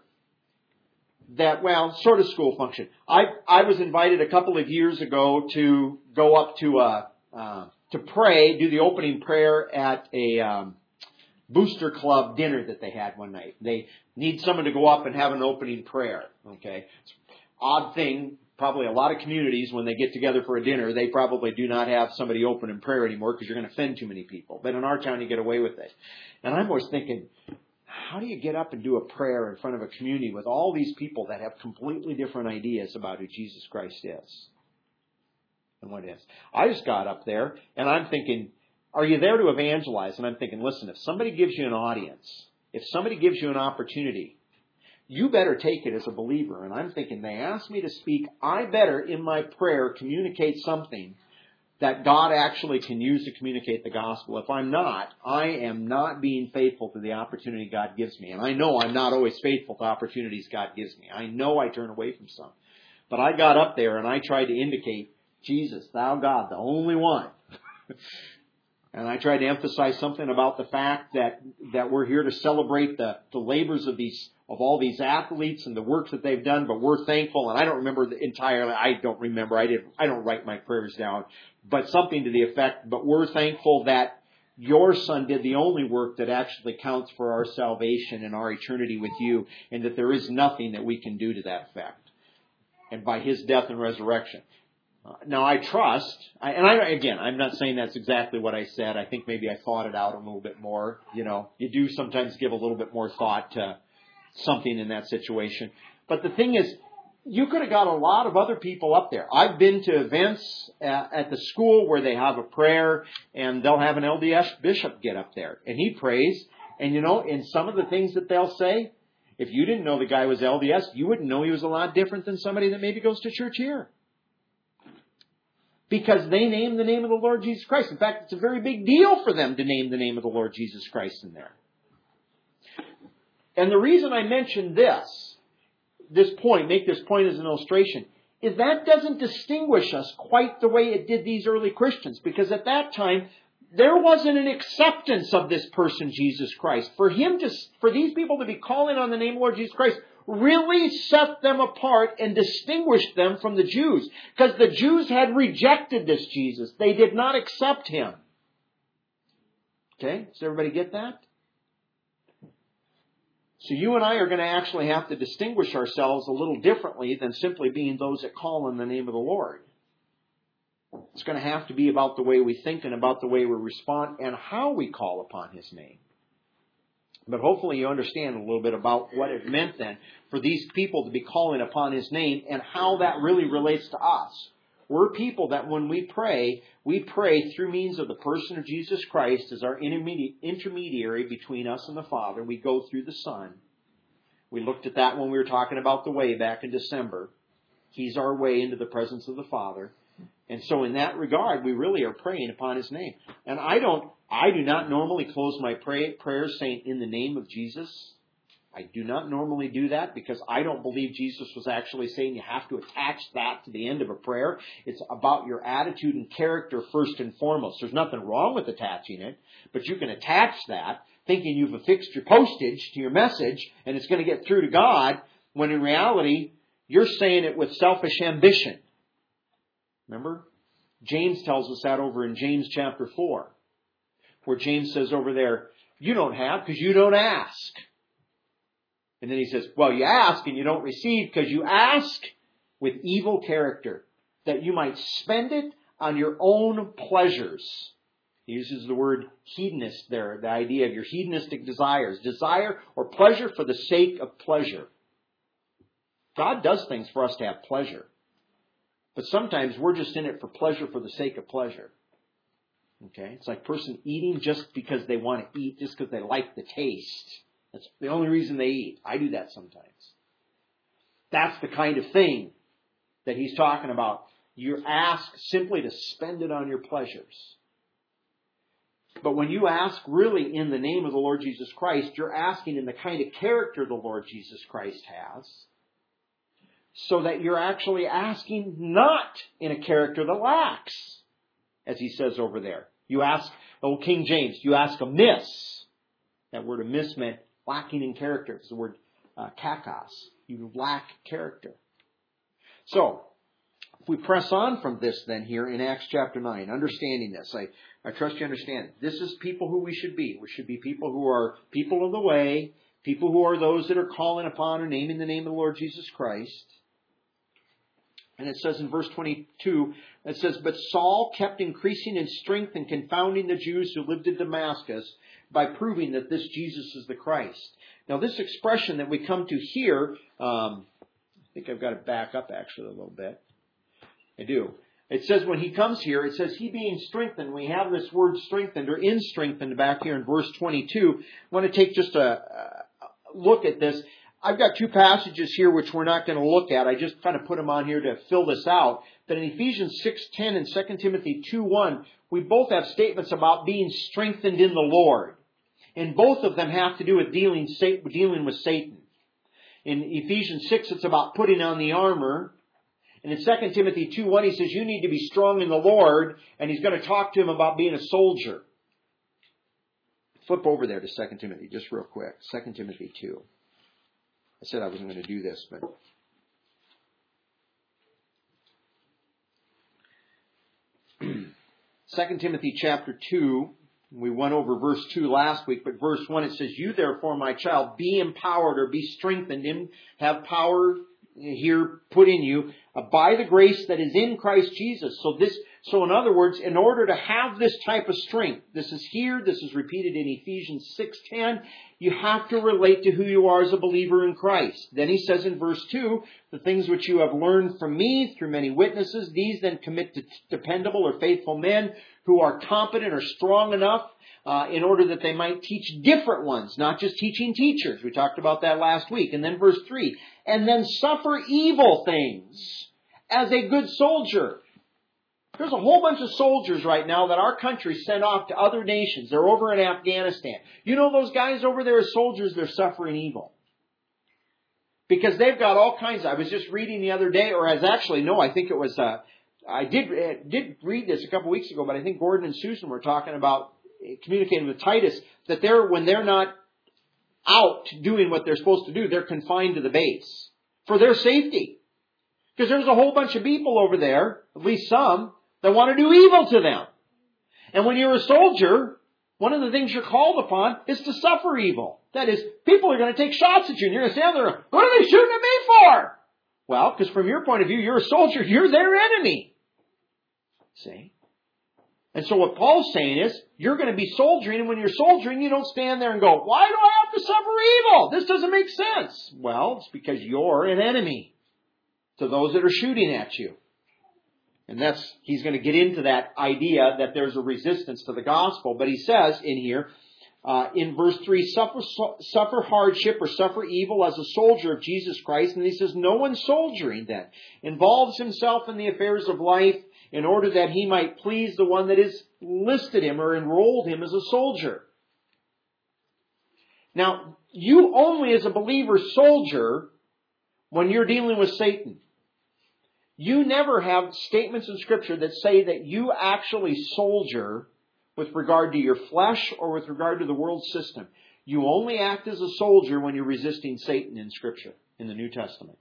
Sort of school function. I was invited a couple of years ago to go up to pray, do the opening prayer at a booster club dinner that they had one night. They need someone to go up and have an opening prayer. Okay, it's an odd thing. Probably a lot of communities, when they get together for a dinner, they probably do not have somebody open in prayer anymore because you're going to offend too many people. But in our town, you get away with it. And I'm always thinking, how do you get up and do a prayer in front of a community with all these people that have completely different ideas about who Jesus Christ is and what it is? I just got up there and I'm thinking, are you there to evangelize? And I'm thinking, listen, if somebody gives you an audience, if somebody gives you an opportunity, you better take it as a believer. And I'm thinking, they asked me to speak. I better, in my prayer, communicate something that God actually can use to communicate the gospel. If I'm not, I am not being faithful to the opportunity God gives me. And I know I'm not always faithful to opportunities God gives me. I know I turn away from some. But I got up there and I tried to indicate, Jesus, thou God, the only one. And I tried to emphasize something about the fact that we're here to celebrate the labors of all these athletes and the work that they've done, but we're thankful. And I don't remember entirely. I don't write my prayers down, but something to the effect, but we're thankful that your Son did the only work that actually counts for our salvation and our eternity with you, and that there is nothing that we can do to that effect. And by His death and resurrection. Now I trust, I'm not saying that's exactly what I said. I think maybe I thought it out a little bit more. You do sometimes give a little bit more thought to something in that situation. But the thing is, you could have got a lot of other people up there. I've been to events at the school where they have a prayer and they'll have an LDS bishop get up there and he prays. And in some of the things that they'll say, if you didn't know the guy was LDS, you wouldn't know he was a lot different than somebody that maybe goes to church here. Because they name the name of the Lord Jesus Christ. In fact, it's a very big deal for them to name the name of the Lord Jesus Christ in there. And the reason I mention make this point as an illustration, is that doesn't distinguish us quite the way it did these early Christians. Because at that time, there wasn't an acceptance of this person, Jesus Christ. For these people to be calling on the name of Lord Jesus Christ really set them apart and distinguished them from the Jews. Because the Jews had rejected this Jesus. They did not accept Him. Okay? Does everybody get that? So you and I are going to actually have to distinguish ourselves a little differently than simply being those that call on the name of the Lord. It's going to have to be about the way we think and about the way we respond and how we call upon His name. But hopefully you understand a little bit about what it meant then for these people to be calling upon His name and how that really relates to us. We're people that when we pray through means of the person of Jesus Christ as our intermediary between us and the Father. We go through the Son. We looked at that when we were talking about the way back in December. He's our way into the presence of the Father. And so in that regard, we really are praying upon His name. And I do not normally close my prayers saying, in the name of Jesus. I do not normally do that because I don't believe Jesus was actually saying you have to attach that to the end of a prayer. It's about your attitude and character first and foremost. There's nothing wrong with attaching it, but you can attach that thinking you've affixed your postage to your message and it's going to get through to God, when in reality, you're saying it with selfish ambition. Remember? James tells us that over in James chapter 4, where James says over there, you don't have because you don't ask. And then he says, well, you ask and you don't receive because you ask with evil character, that you might spend it on your own pleasures. He uses the word hedonist there, the idea of your hedonistic desires. Desire or pleasure for the sake of pleasure. God does things for us to have pleasure. But sometimes we're just in it for pleasure for the sake of pleasure. Okay? It's like a person eating just because they want to eat, just because they like the taste. That's the only reason they eat. I do that sometimes. That's the kind of thing that he's talking about. You ask simply to spend it on your pleasures. But when you ask really in the name of the Lord Jesus Christ, you're asking in the kind of character the Lord Jesus Christ has, so that you're actually asking not in a character that lacks, as he says over there. You ask, King James, you ask amiss. That word amiss meant lacking in character. It's the word kakos. You lack character. So, if we press on from this then here in Acts chapter 9, understanding this, I trust you understand. This is people who we should be. We should be people who are people of the way, people who are those that are calling upon or naming the name of the Lord Jesus Christ. And it says in verse 22, it says, But Saul kept increasing in strength and confounding the Jews who lived in Damascus by proving that this Jesus is the Christ. Now this expression that we come to here, I think I've got to back up actually a little bit. I do. It says when he comes here, it says he being strengthened. We have this word strengthened or in strengthened back here in verse 22. I want to take just a look at this. I've got two passages here which we're not going to look at. I just kind of put them on here to fill this out. But in Ephesians 6:10 and 2 Timothy 2:1, we both have statements about being strengthened in the Lord. And both of them have to do with dealing with Satan. In Ephesians 6, it's about putting on the armor. And in 2 Timothy 2:1, he says, you need to be strong in the Lord. And he's going to talk to him about being a soldier. Flip over there to 2 Timothy, just real quick. 2 Timothy 2. I said I wasn't going to do this, but... 2 Timothy chapter 2, we went over verse 2 last week, but verse 1 it says, You therefore, my child, be empowered or be strengthened, and have power here put in you by the grace that is in Christ Jesus. So in other words, in order to have this type of strength, this is here, this is repeated in Ephesians 6:10, you have to relate to who you are as a believer in Christ. Then he says in verse 2, the things which you have learned from me through many witnesses, these then commit to dependable or faithful men who are competent or strong enough in order that they might teach different ones, not just teaching teachers. We talked about that last week. And then verse 3, and then suffer evil things as a good soldier. There's a whole bunch of soldiers right now that our country sent off to other nations. They're over in Afghanistan. You know those guys over there as soldiers, they're suffering evil. Because they've got all kinds of... I was just reading the other day, or I think it was... I did read this a couple weeks ago, but I think Gordon and Susan were talking about communicating with Titus that when they're not out doing what they're supposed to do, they're confined to the base for their safety. Because there's a whole bunch of people over there, at least some, that want to do evil to them. And when you're a soldier, one of the things you're called upon is to suffer evil. That is, people are going to take shots at you, and you're going to stand there, what are they shooting at me for? Well, because from your point of view, you're a soldier, you're their enemy. See? And so what Paul's saying is, you're going to be soldiering, and when you're soldiering, you don't stand there and go, why do I have to suffer evil? This doesn't make sense. Well, it's because you're an enemy to those that are shooting at you. And he's going to get into that idea that there's a resistance to the gospel. But he says in here, in verse 3, suffer hardship or suffer evil as a soldier of Jesus Christ. And he says, no one soldiering then involves himself in the affairs of life in order that he might please the one that has listed him or enrolled him as a soldier. Now, you only as a believer soldier when you're dealing with Satan. You never have statements in Scripture that say that you actually soldier with regard to your flesh or with regard to the world system. You only act as a soldier when you're resisting Satan in Scripture, in the New Testament.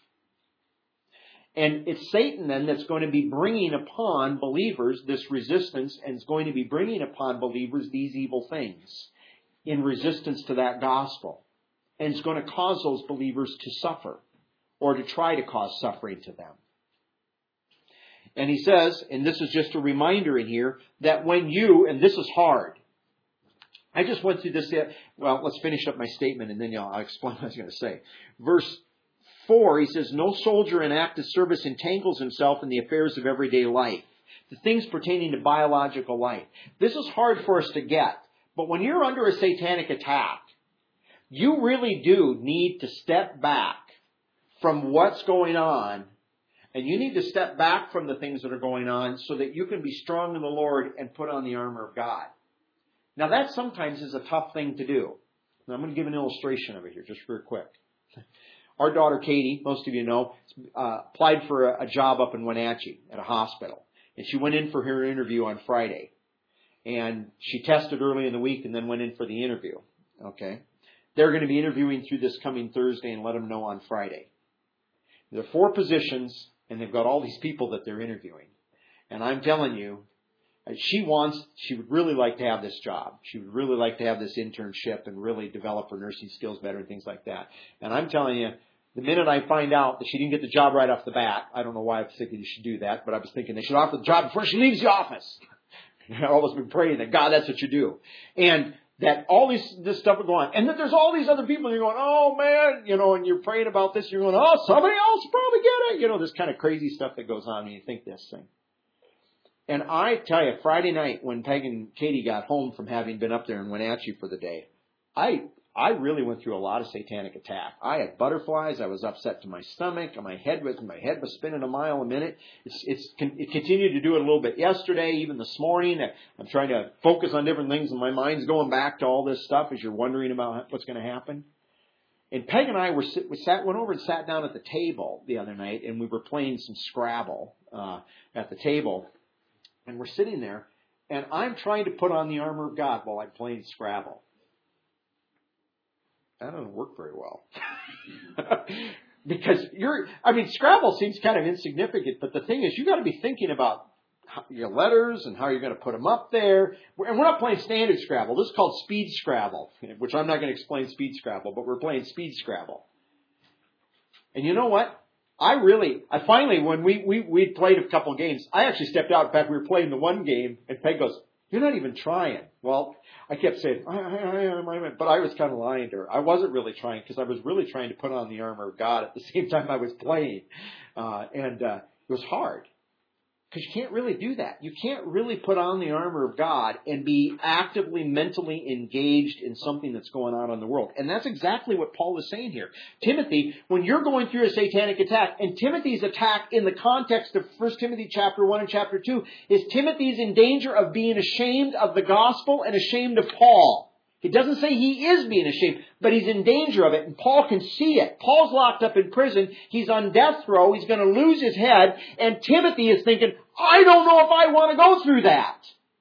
And it's Satan then that's going to be bringing upon believers this resistance, and is going to be bringing upon believers these evil things in resistance to that gospel. And it's going to cause those believers to suffer or to try to cause suffering to them. And he says, and this is just a reminder in here, that when you, and this is hard. I just went through this. Well, let's finish up my statement and then I'll explain what I was going to say. Verse 4, he says, no soldier in active service entangles himself in the affairs of everyday life, the things pertaining to biological life. This is hard for us to get. But when you're under a satanic attack, you really do need to step back from what's going on And you need to step back from the things that are going on so that you can be strong in the Lord and put on the armor of God. Now that sometimes is a tough thing to do. Now I'm going to give an illustration of it here just real quick. Our daughter Katie, most of you know, applied for a job up in Wenatchee at a hospital. And she went in for her interview on Friday. And she tested early in the week and then went in for the interview. Okay? They're going to be interviewing through this coming Thursday and let them know on Friday. There are 4 positions, and they've got all these people that they're interviewing. And I'm telling you, she would really like to have this job. She would really like to have this internship and really develop her nursing skills better and things like that. And I'm telling you, the minute I find out that she didn't get the job right off the bat, I don't know why I was thinking you should do that, but I was thinking they should offer the job before she leaves the office. I've always been praying that, God, that's what you do. And that all this stuff will go on. And that there's all these other people and you're going, oh man, and you're praying about this. You're going, oh, somebody else will probably get it. This kind of crazy stuff that goes on and you think this thing. And I tell you, Friday night when Peg and Katie got home from having been up there in Wenatchee for the day, I really went through a lot of satanic attack. I had butterflies. I was upset to my stomach. And my head was spinning a mile a minute. It continued to do it a little bit yesterday, even this morning. I'm trying to focus on different things, and my mind's going back to all this stuff as you're wondering about what's going to happen. And Peg and I went over and sat down at the table the other night, and we were playing some Scrabble at the table. And we're sitting there, and I'm trying to put on the armor of God while I'm playing Scrabble. That doesn't work very well. Because Scrabble seems kind of insignificant, but the thing is, you got to be thinking about your letters and how you're going to put them up there. And we're not playing standard Scrabble. This is called Speed Scrabble, which I'm not going to explain Speed Scrabble, but we're playing Speed Scrabble. And you know what? I finally, when we played a couple of games, I actually stepped out. In fact, we were playing the one game, and Peg goes, you're not even trying. Well, I kept saying, but I was kind of lying to her. I wasn't really trying because I was really trying to put on the armor of God at the same time I was playing. And it was hard. Because you can't really do that. You can't really put on the armor of God and be actively, mentally engaged in something that's going on in the world. And that's exactly what Paul is saying here. Timothy, when you're going through a satanic attack, and Timothy's attack in the context of 1 Timothy chapter 1 and chapter 2, is Timothy's in danger of being ashamed of the gospel and ashamed of Paul. It doesn't say he is being ashamed, but he's in danger of it, and Paul can see it. Paul's locked up in prison. He's on death row. He's going to lose his head, and Timothy is thinking, I don't know if I want to go through that.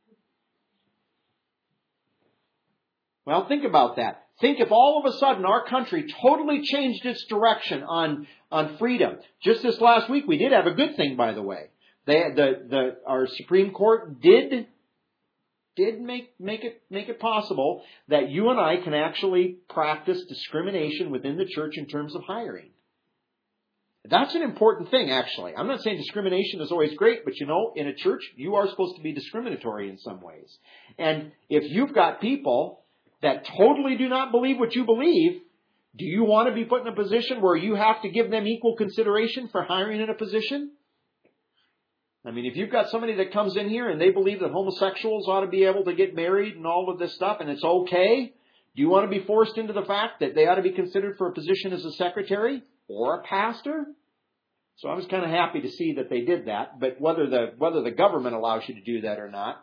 Well, think about that. Think if all of a sudden our country totally changed its direction on freedom. Just this last week, we did have a good thing, by the way. Our Supreme Court did make it possible that you and I can actually practice discrimination within the church in terms of hiring. That's an important thing, actually. I'm not saying discrimination is always great, but in a church, you are supposed to be discriminatory in some ways. And if you've got people that totally do not believe what you believe, do you want to be put in a position where you have to give them equal consideration for hiring in a position? If you've got somebody that comes in here and they believe that homosexuals ought to be able to get married and all of this stuff and it's okay, do you want to be forced into the fact that they ought to be considered for a position as a secretary or a pastor? So I was kind of happy to see that they did that, but whether the government allows you to do that or not,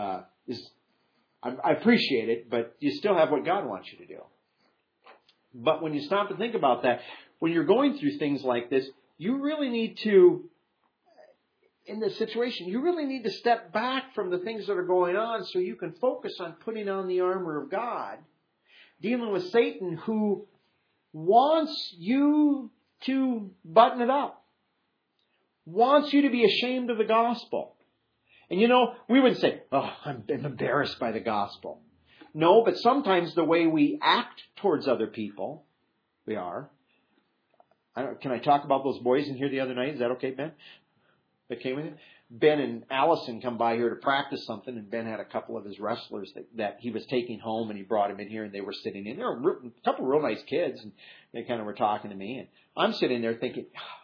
I appreciate it, but you still have what God wants you to do. But when you stop to think about that, when you're going through things like this, you really need to, in this situation, you really need to step back from the things that are going on so you can focus on putting on the armor of God, dealing with Satan who wants you to button it up, wants you to be ashamed of the gospel. And we wouldn't say, oh, I'm embarrassed by the gospel. No, but sometimes the way we act towards other people, we are. Can I talk about those boys in here the other night? Is that okay, Ben? That came with you? Ben and Allison come by here to practice something, and Ben had a couple of his wrestlers that he was taking home, and he brought them in here, and they were sitting in. They were a couple of real nice kids, and they kind of were talking to me, and I'm sitting there thinking,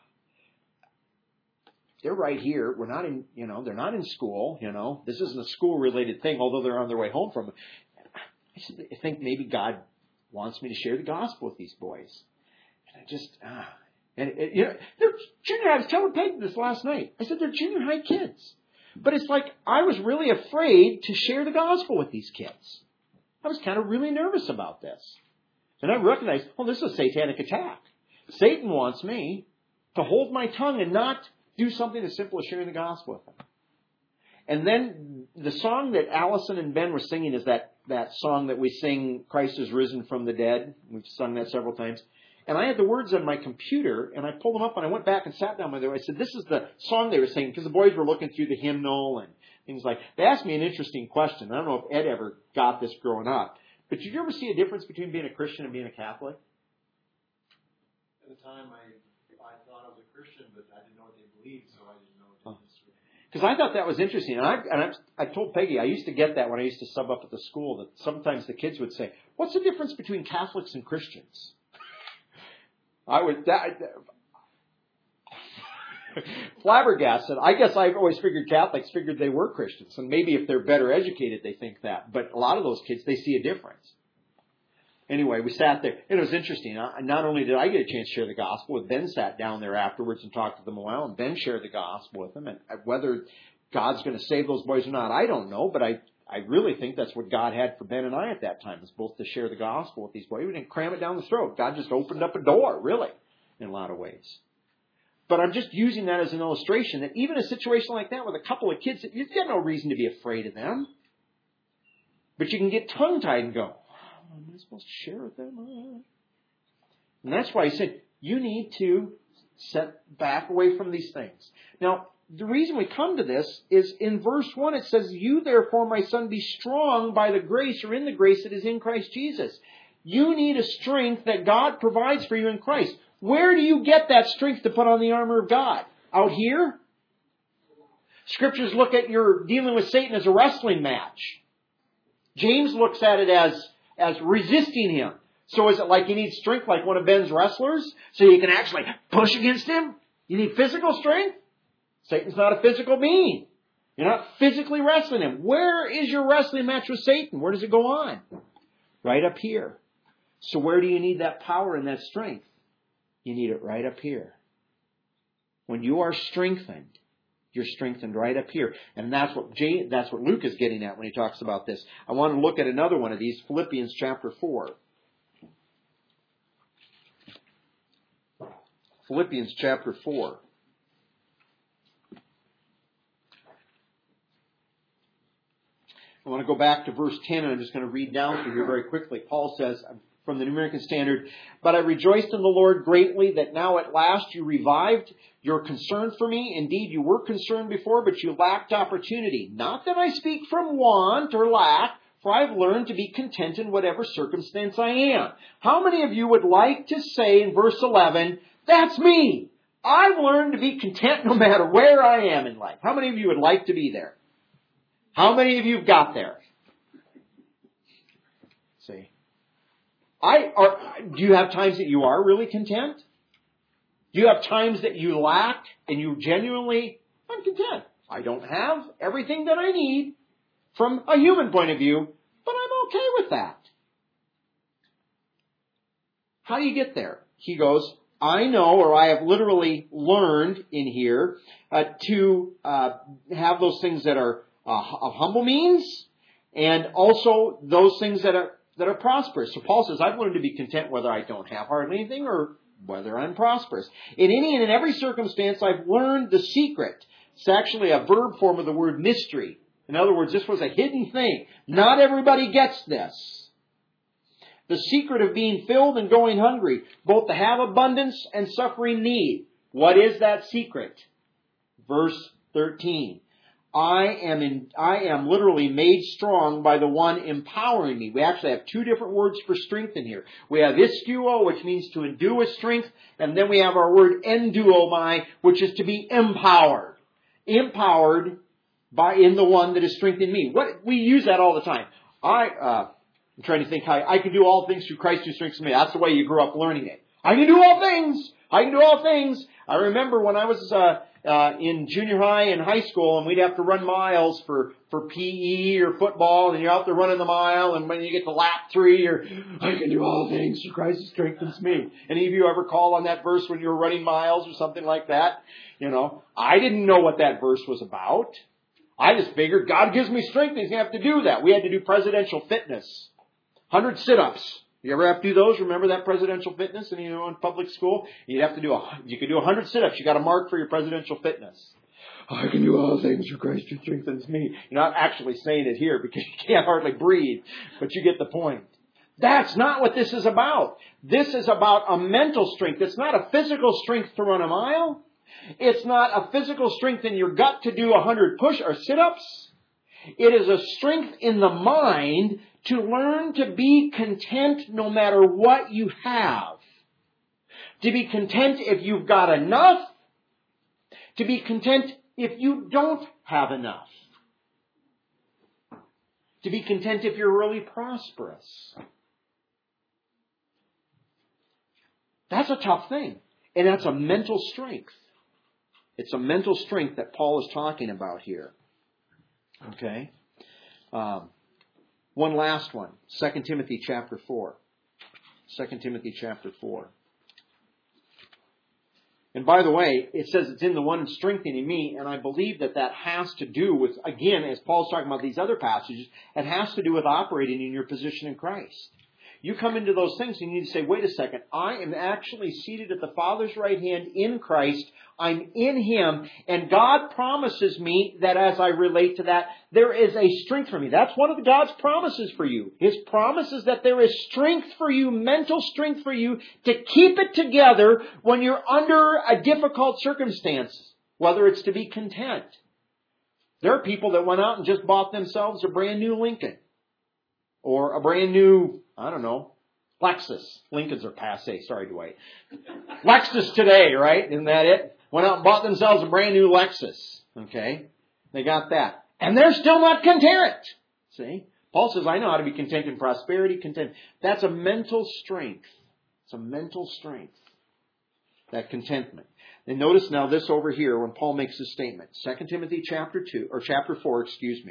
they're right here. We're not in, they're not in school, This isn't a school-related thing, although they're on their way home from it. I think maybe God wants me to share the gospel with these boys. And I just, And, they're junior high. I was telling Peg this last night. I said, they're junior high kids. But it's like, I was really afraid to share the gospel with these kids. I was kind of really nervous about this. And I recognized, this is a satanic attack. Satan wants me to hold my tongue and not do something as simple as sharing the gospel with them. And then the song that Allison and Ben were singing is that song that we sing, Christ is risen from the dead. We've sung that several times. And I had the words on my computer, and I pulled them up, and I went back and sat down with them. I said, this is the song they were singing, because the boys were looking through the hymnal and things like that. They asked me an interesting question. I don't know if Ed ever got this growing up. But did you ever see a difference between being a Christian and being a Catholic? At the time, I thought I was a Christian, but I didn't know what they believed, so I didn't know what they believed. Because I thought that was interesting. And I told Peggy, I used to get that when I used to sub up at the school, that sometimes the kids would say, what's the difference between Catholics and Christians? Flabbergasted. I guess I've always figured Catholics figured they were Christians. And maybe if they're better educated, they think that. But a lot of those kids, they see a difference. Anyway, we sat there. It was interesting. Not only did I get a chance to share the gospel, but Ben sat down there afterwards and talked to them a while, and Ben shared the gospel with them. And whether God's going to save those boys or not, I don't know. But I really think that's what God had for Ben and I at that time, was both to share the gospel with these boys. We didn't cram it down the throat. God just opened up a door, really, in a lot of ways. But I'm just using that as an illustration that even a situation like that with a couple of kids, you've got no reason to be afraid of them. But you can get tongue-tied and go, am I supposed to share with them? And that's why I said, you need to back away from these things. Now, the reason we come to this is in verse 1, it says, you therefore, my son, be strong by the grace or in the grace that is in Christ Jesus. You need a strength that God provides for you in Christ. Where do you get that strength to put on the armor of God? Out here? Scriptures look at your dealing with Satan as a wrestling match. James looks at it as resisting him. So is it like you need strength like one of Ben's wrestlers so you can actually push against him? You need physical strength? Satan's not a physical being. You're not physically wrestling him. Where is your wrestling match with Satan? Where does it go on? Right up here. So where do you need that power and that strength? You need it right up here. When you are strengthened, you're strengthened right up here. And that's what Luke is getting at when he talks about this. I want to look at another one of these, Philippians chapter 4. Philippians chapter 4. I want to go back to verse 10, and I'm just going to read down through here very quickly. Paul says, from the New American Standard, but I rejoiced in the Lord greatly that now at last you revived your concern for me. Indeed, you were concerned before, but you lacked opportunity. Not that I speak from want or lack, for I've learned to be content in whatever circumstance I am. How many of you would like to say in verse 11, that's me. I've learned to be content no matter where I am in life. How many of you would like to be there? How many of you have got there? See. Do you have times that you are really content? Do you have times that you lack and you genuinely, I'm content. I don't have everything that I need from a human point of view, but I'm okay with that. How do you get there? He goes, I know, or I have literally learned in here to have those things that are of humble means, and also those things that are prosperous. So Paul says, I've learned to be content whether I don't have hardly anything or whether I'm prosperous. In any and in every circumstance, I've learned the secret. It's actually a verb form of the word mystery. In other words, this was a hidden thing. Not everybody gets this. The secret of being filled and going hungry, both to have abundance and suffering need. What is that secret? Verse 13. I am literally made strong by the one empowering me. We actually have two different words for strength in here. We have iskuo, which means to endue with strength, and then we have our word enduomai, which is to be empowered. Empowered in the one that is strengthening me. We use that all the time. I'm trying to think how I can do all things through Christ who strengthens me. That's the way you grew up learning it. I can do all things. I can do all things. I remember when I was in junior high and high school, and we'd have to run miles for PE or football, and you're out there running the mile, and when you get to lap 3, you're, I can do all things through Christ who strengthens me. Any of you ever call on that verse when you were running miles or something like that? You know, I didn't know what that verse was about. I just figured God gives me strength, He's going to have to do that. We had to do presidential fitness. 100 sit-ups. You ever have to do those? Remember that presidential fitness in public school? You could do 100 sit-ups. You got a mark for your presidential fitness. I can do all things through Christ who strengthens me. You're not actually saying it here because you can't hardly breathe, but you get the point. That's not what this is about. This is about a mental strength. It's not a physical strength to run a mile. It's not a physical strength in your gut to do 100 push or sit-ups. It is a strength in the mind to learn to be content no matter what you have. To be content if you've got enough. To be content if you don't have enough. To be content if you're really prosperous. That's a tough thing. And that's a mental strength. It's a mental strength that Paul is talking about here. Okay? One last one. 2 Timothy chapter 4. 2 Timothy chapter 4. And by the way, it says it's in the one strengthening me, and I believe that has to do with, again, as Paul's talking about these other passages, it has to do with operating in your position in Christ. You come into those things and you need to say, wait a second, I am actually seated at the Father's right hand in Christ. I'm in Him, and God promises me that as I relate to that, there is a strength for me. That's one of God's promises for you. His promise is that there is strength for you, mental strength for you, to keep it together when you're under a difficult circumstance, whether it's to be content. There are people that went out and just bought themselves a brand new Lincoln, or a brand new, I don't know, Lexus. Lincolns are passé. Sorry, Dwight. Lexus today, right? Isn't that it? Went out and bought themselves a brand new Lexus. Okay? They got that. And they're still not content. See? Paul says, I know how to be content in prosperity, content. That's a mental strength. It's a mental strength. That contentment. And notice now this over here when Paul makes this statement. 2 Timothy chapter 4,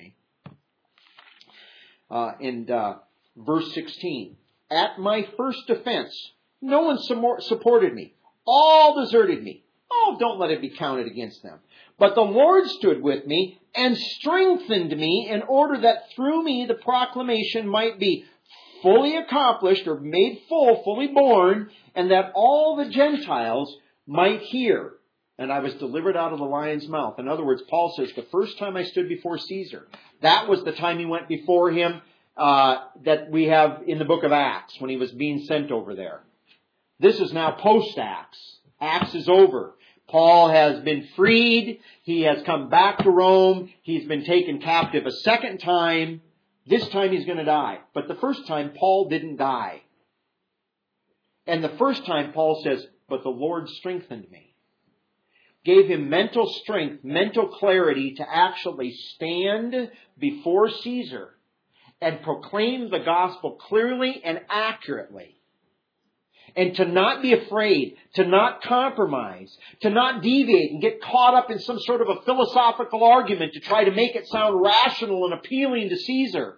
in verse 16. At my first defense, no one supported me. All deserted me. Oh, don't let it be counted against them. But the Lord stood with me and strengthened me in order that through me the proclamation might be fully accomplished or made full, fully born, and that all the Gentiles might hear. And I was delivered out of the lion's mouth. In other words, Paul says, the first time I stood before Caesar, that was the time he went before him that we have in the book of Acts when he was being sent over there. This is now post-Acts. Acts is over. Paul has been freed. He has come back to Rome. He's been taken captive a second time. This time he's going to die. But the first time, Paul didn't die. And the first time, Paul says, but the Lord strengthened me. Gave him mental strength, mental clarity to actually stand before Caesar and proclaim the gospel clearly and accurately. And to not be afraid, to not compromise, to not deviate and get caught up in some sort of a philosophical argument to try to make it sound rational and appealing to Caesar.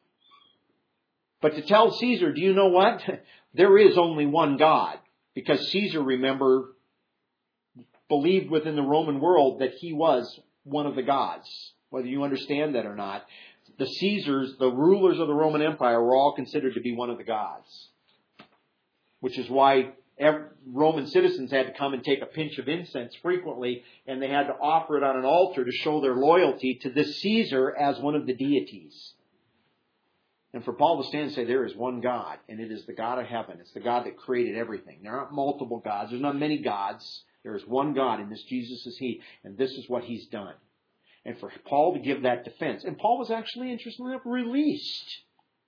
But to tell Caesar, do you know what? There is only one God. Because Caesar, remember, believed within the Roman world that he was one of the gods. Whether you understand that or not, the Caesars, the rulers of the Roman Empire, were all considered to be one of the gods. Which is why Roman citizens had to come and take a pinch of incense frequently, and they had to offer it on an altar to show their loyalty to this Caesar as one of the deities. And for Paul to stand and say there is one God, and it is the God of heaven. It's the God that created everything. There aren't multiple gods. There's not many gods. There is one God, and this Jesus is He, and this is what He's done. And for Paul to give that defense, and Paul was actually, interestingly enough, released.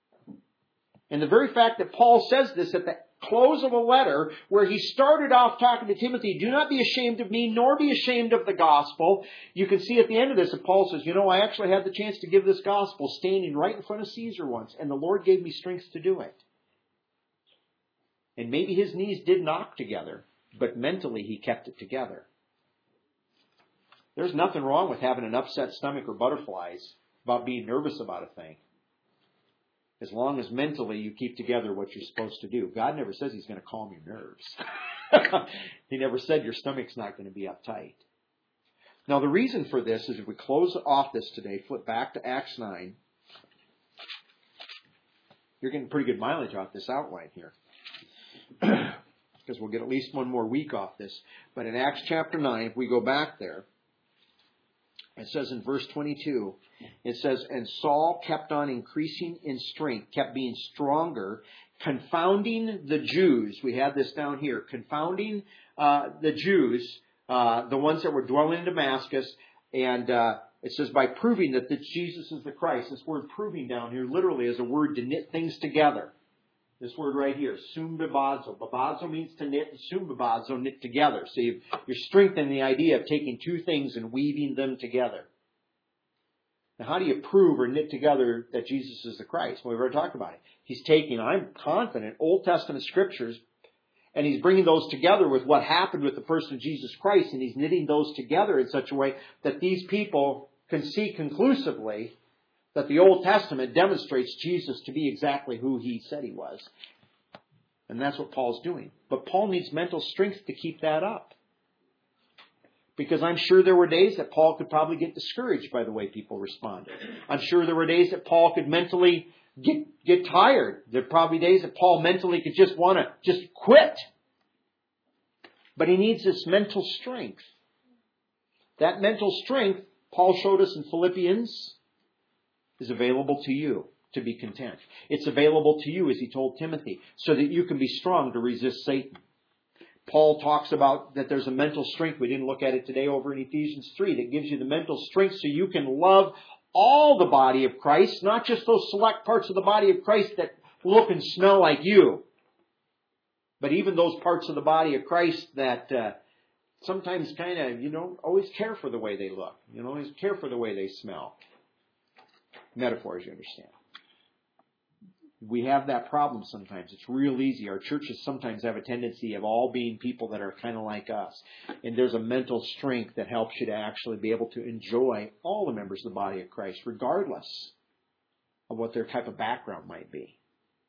And the very fact that Paul says this at the close of a letter where he started off talking to Timothy, do not be ashamed of me, nor be ashamed of the gospel. You can see at the end of this that Paul says, I actually had the chance to give this gospel standing right in front of Caesar once, and the Lord gave me strength to do it. And maybe his knees did knock together. but mentally he kept it together. There's nothing wrong with having an upset stomach or butterflies about being nervous about a thing, as long as mentally you keep together what you're supposed to do. God never says He's going to calm your nerves. He never said your stomach's not going to be uptight. Now, the reason for this is if we close off this today, flip back to Acts 9, you're getting pretty good mileage off this outline here, because we'll get at least one more week off this. But in Acts chapter 9, if we go back there, it says in verse 22, it says, and Saul kept on increasing in strength, kept being stronger, confounding the Jews. We have this down here. Confounding the Jews, the ones that were dwelling in Damascus. And it says, by proving that Jesus is the Christ. This word proving down here literally is a word to knit things together. This word right here, sumbibazo. Babazo means to knit, and sumbibazo, knit together. So you're strengthening the idea of taking two things and weaving them together. Now, how do you prove or knit together that Jesus is the Christ? Well, we've already talked about it. He's taking, I'm confident, Old Testament scriptures, and He's bringing those together with what happened with the person of Jesus Christ, and He's knitting those together in such a way that these people can see conclusively that the Old Testament demonstrates Jesus to be exactly who He said He was. And that's what Paul's doing. But Paul needs mental strength to keep that up. Because I'm sure there were days that Paul could probably get discouraged by the way people responded. I'm sure there were days that Paul could mentally get tired. There are probably days that Paul mentally could just want to just quit. But he needs this mental strength. That mental strength, Paul showed us in Philippians, is available to you to be content. It's available to you, as he told Timothy, so that you can be strong to resist Satan. Paul talks about that there's a mental strength. We didn't look at it today over in Ephesians 3 that gives you the mental strength so you can love all the body of Christ, not just those select parts of the body of Christ that look and smell like you, but even those parts of the body of Christ that sometimes kind of, always care for the way they look, always care for the way they smell. Metaphors, you understand. We have that problem sometimes. It's real easy. Our churches sometimes have a tendency of all being people that are kind of like us. And there's a mental strength that helps you to actually be able to enjoy all the members of the body of Christ, regardless of what their type of background might be,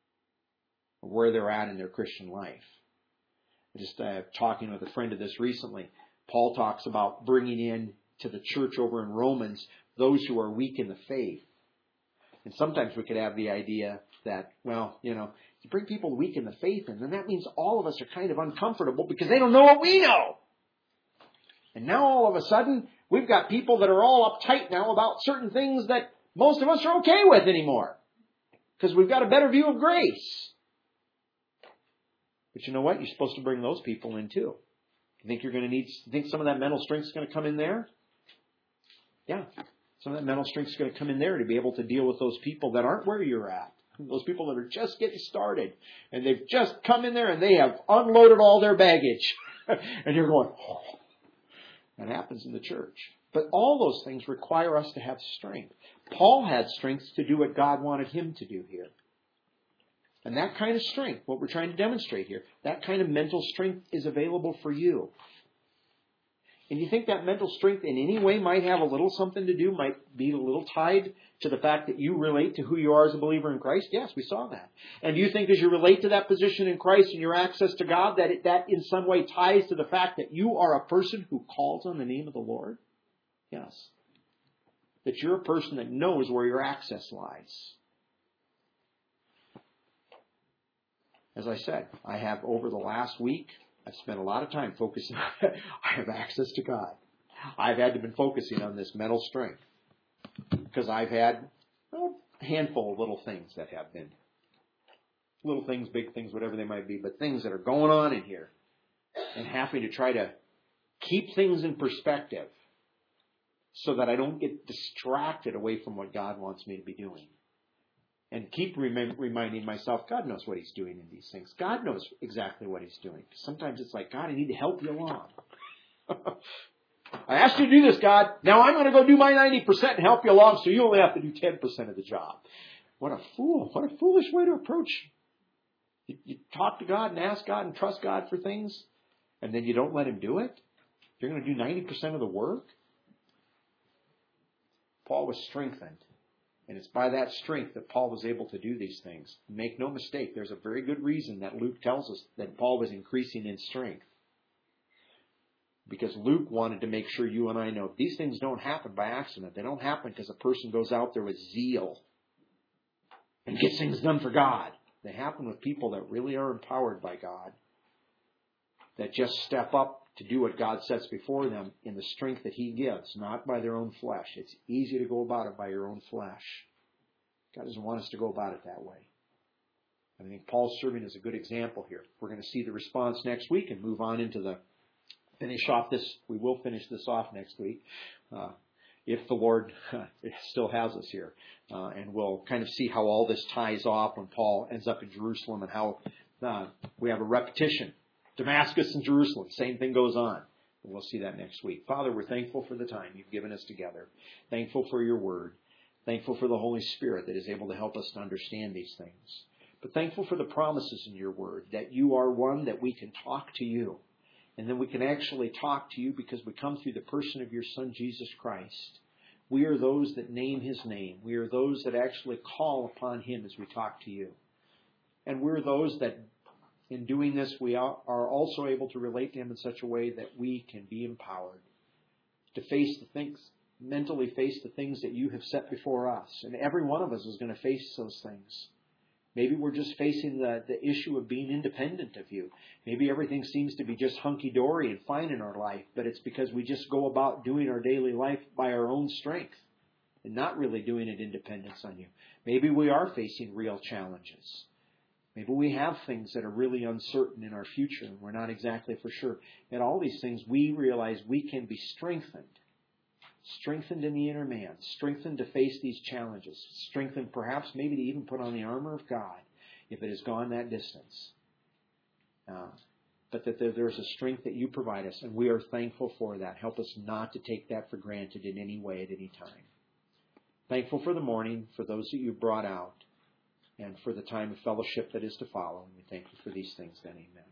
or where they're at in their Christian life. Just talking with a friend of this recently, Paul talks about bringing in to the church over in Romans those who are weak in the faith. And sometimes we could have the idea that, you bring people weak in the faith, and then that means all of us are kind of uncomfortable because they don't know what we know. And now all of a sudden, we've got people that are all uptight now about certain things that most of us are okay with anymore because we've got a better view of grace. But you know what? You're supposed to bring those people in too. You think some of that mental strength is going to come in there? Yeah. Some of that mental strength is going to come in there to be able to deal with those people that aren't where you're at. Those people that are just getting started. And they've just come in there and they have unloaded all their baggage. And you're going, oh. That happens in the church. But all those things require us to have strength. Paul had strength to do what God wanted him to do here. And that kind of strength, what we're trying to demonstrate here, that kind of mental strength is available for you. And you think that mental strength in any way might have a little something to do, might be a little tied to the fact that you relate to who you are as a believer in Christ? Yes, we saw that. And do you think as you relate to that position in Christ and your access to God, that in some way ties to the fact that you are a person who calls on the name of the Lord? Yes. That you're a person that knows where your access lies. As I said, I have over the last week, I've spent a lot of time focusing on it. I have access to God. I've had to been focusing on this mental strength because I've had a handful of little things that have been little things, big things, whatever they might be, but things that are going on in here and having to try to keep things in perspective so that I don't get distracted away from what God wants me to be doing. And keep reminding myself, God knows what He's doing in these things. God knows exactly what He's doing. Sometimes it's like, God, I need to help you along. I asked you to do this, God. Now I'm going to go do my 90% and help you along so you only have to do 10% of the job. What a fool. What a foolish way to approach. You talk to God and ask God and trust God for things. and then you don't let him do it? You're going to do 90% of the work? Paul was strengthened. And it's by that strength that Paul was able to do these things. Make no mistake, there's a very good reason that Luke tells us that Paul was increasing in strength. Because Luke wanted to make sure you and I know these things don't happen by accident. They don't happen because a person goes out there with zeal and gets things done for God. They happen with people that really are empowered by God, that just step up to do what God sets before them in the strength that He gives, not by their own flesh. It's easy to go about it by your own flesh. God doesn't want us to go about it that way. I think Paul's serving as a good example here. We're going to see the response next week and move on into we will finish this off next week, if the Lord still has us here. And we'll kind of see how all this ties off when Paul ends up in Jerusalem and how we have a repetition. Damascus and Jerusalem, same thing goes on. And we'll see that next week. Father, we're thankful for the time you've given us together. Thankful for your word. Thankful for the Holy Spirit that is able to help us to understand these things. But thankful for the promises in your word, that you are one that we can talk to you. And then we can actually talk to you because we come through the person of your Son, Jesus Christ. We are those that name His name. We are those that actually call upon Him as we talk to you. And we're those that, in doing this, we are also able to relate to Him in such a way that we can be empowered to face the things, mentally face the things that you have set before us. And every one of us is going to face those things. Maybe we're just facing the issue of being independent of you. Maybe everything seems to be just hunky-dory and fine in our life, but it's because we just go about doing our daily life by our own strength and not really doing it in dependence on you. Maybe we are facing real challenges. Maybe we have things that are really uncertain in our future and we're not exactly for sure. And all these things, we realize we can be strengthened. Strengthened in the inner man, strengthened to face these challenges, strengthened perhaps maybe to even put on the armor of God if it has gone that distance. But that there's a strength that you provide us, and we are thankful for that. Help us not to take that for granted in any way at any time. Thankful for the morning, for those that you brought out, and for the time of fellowship that is to follow. And we thank you for these things then. Amen.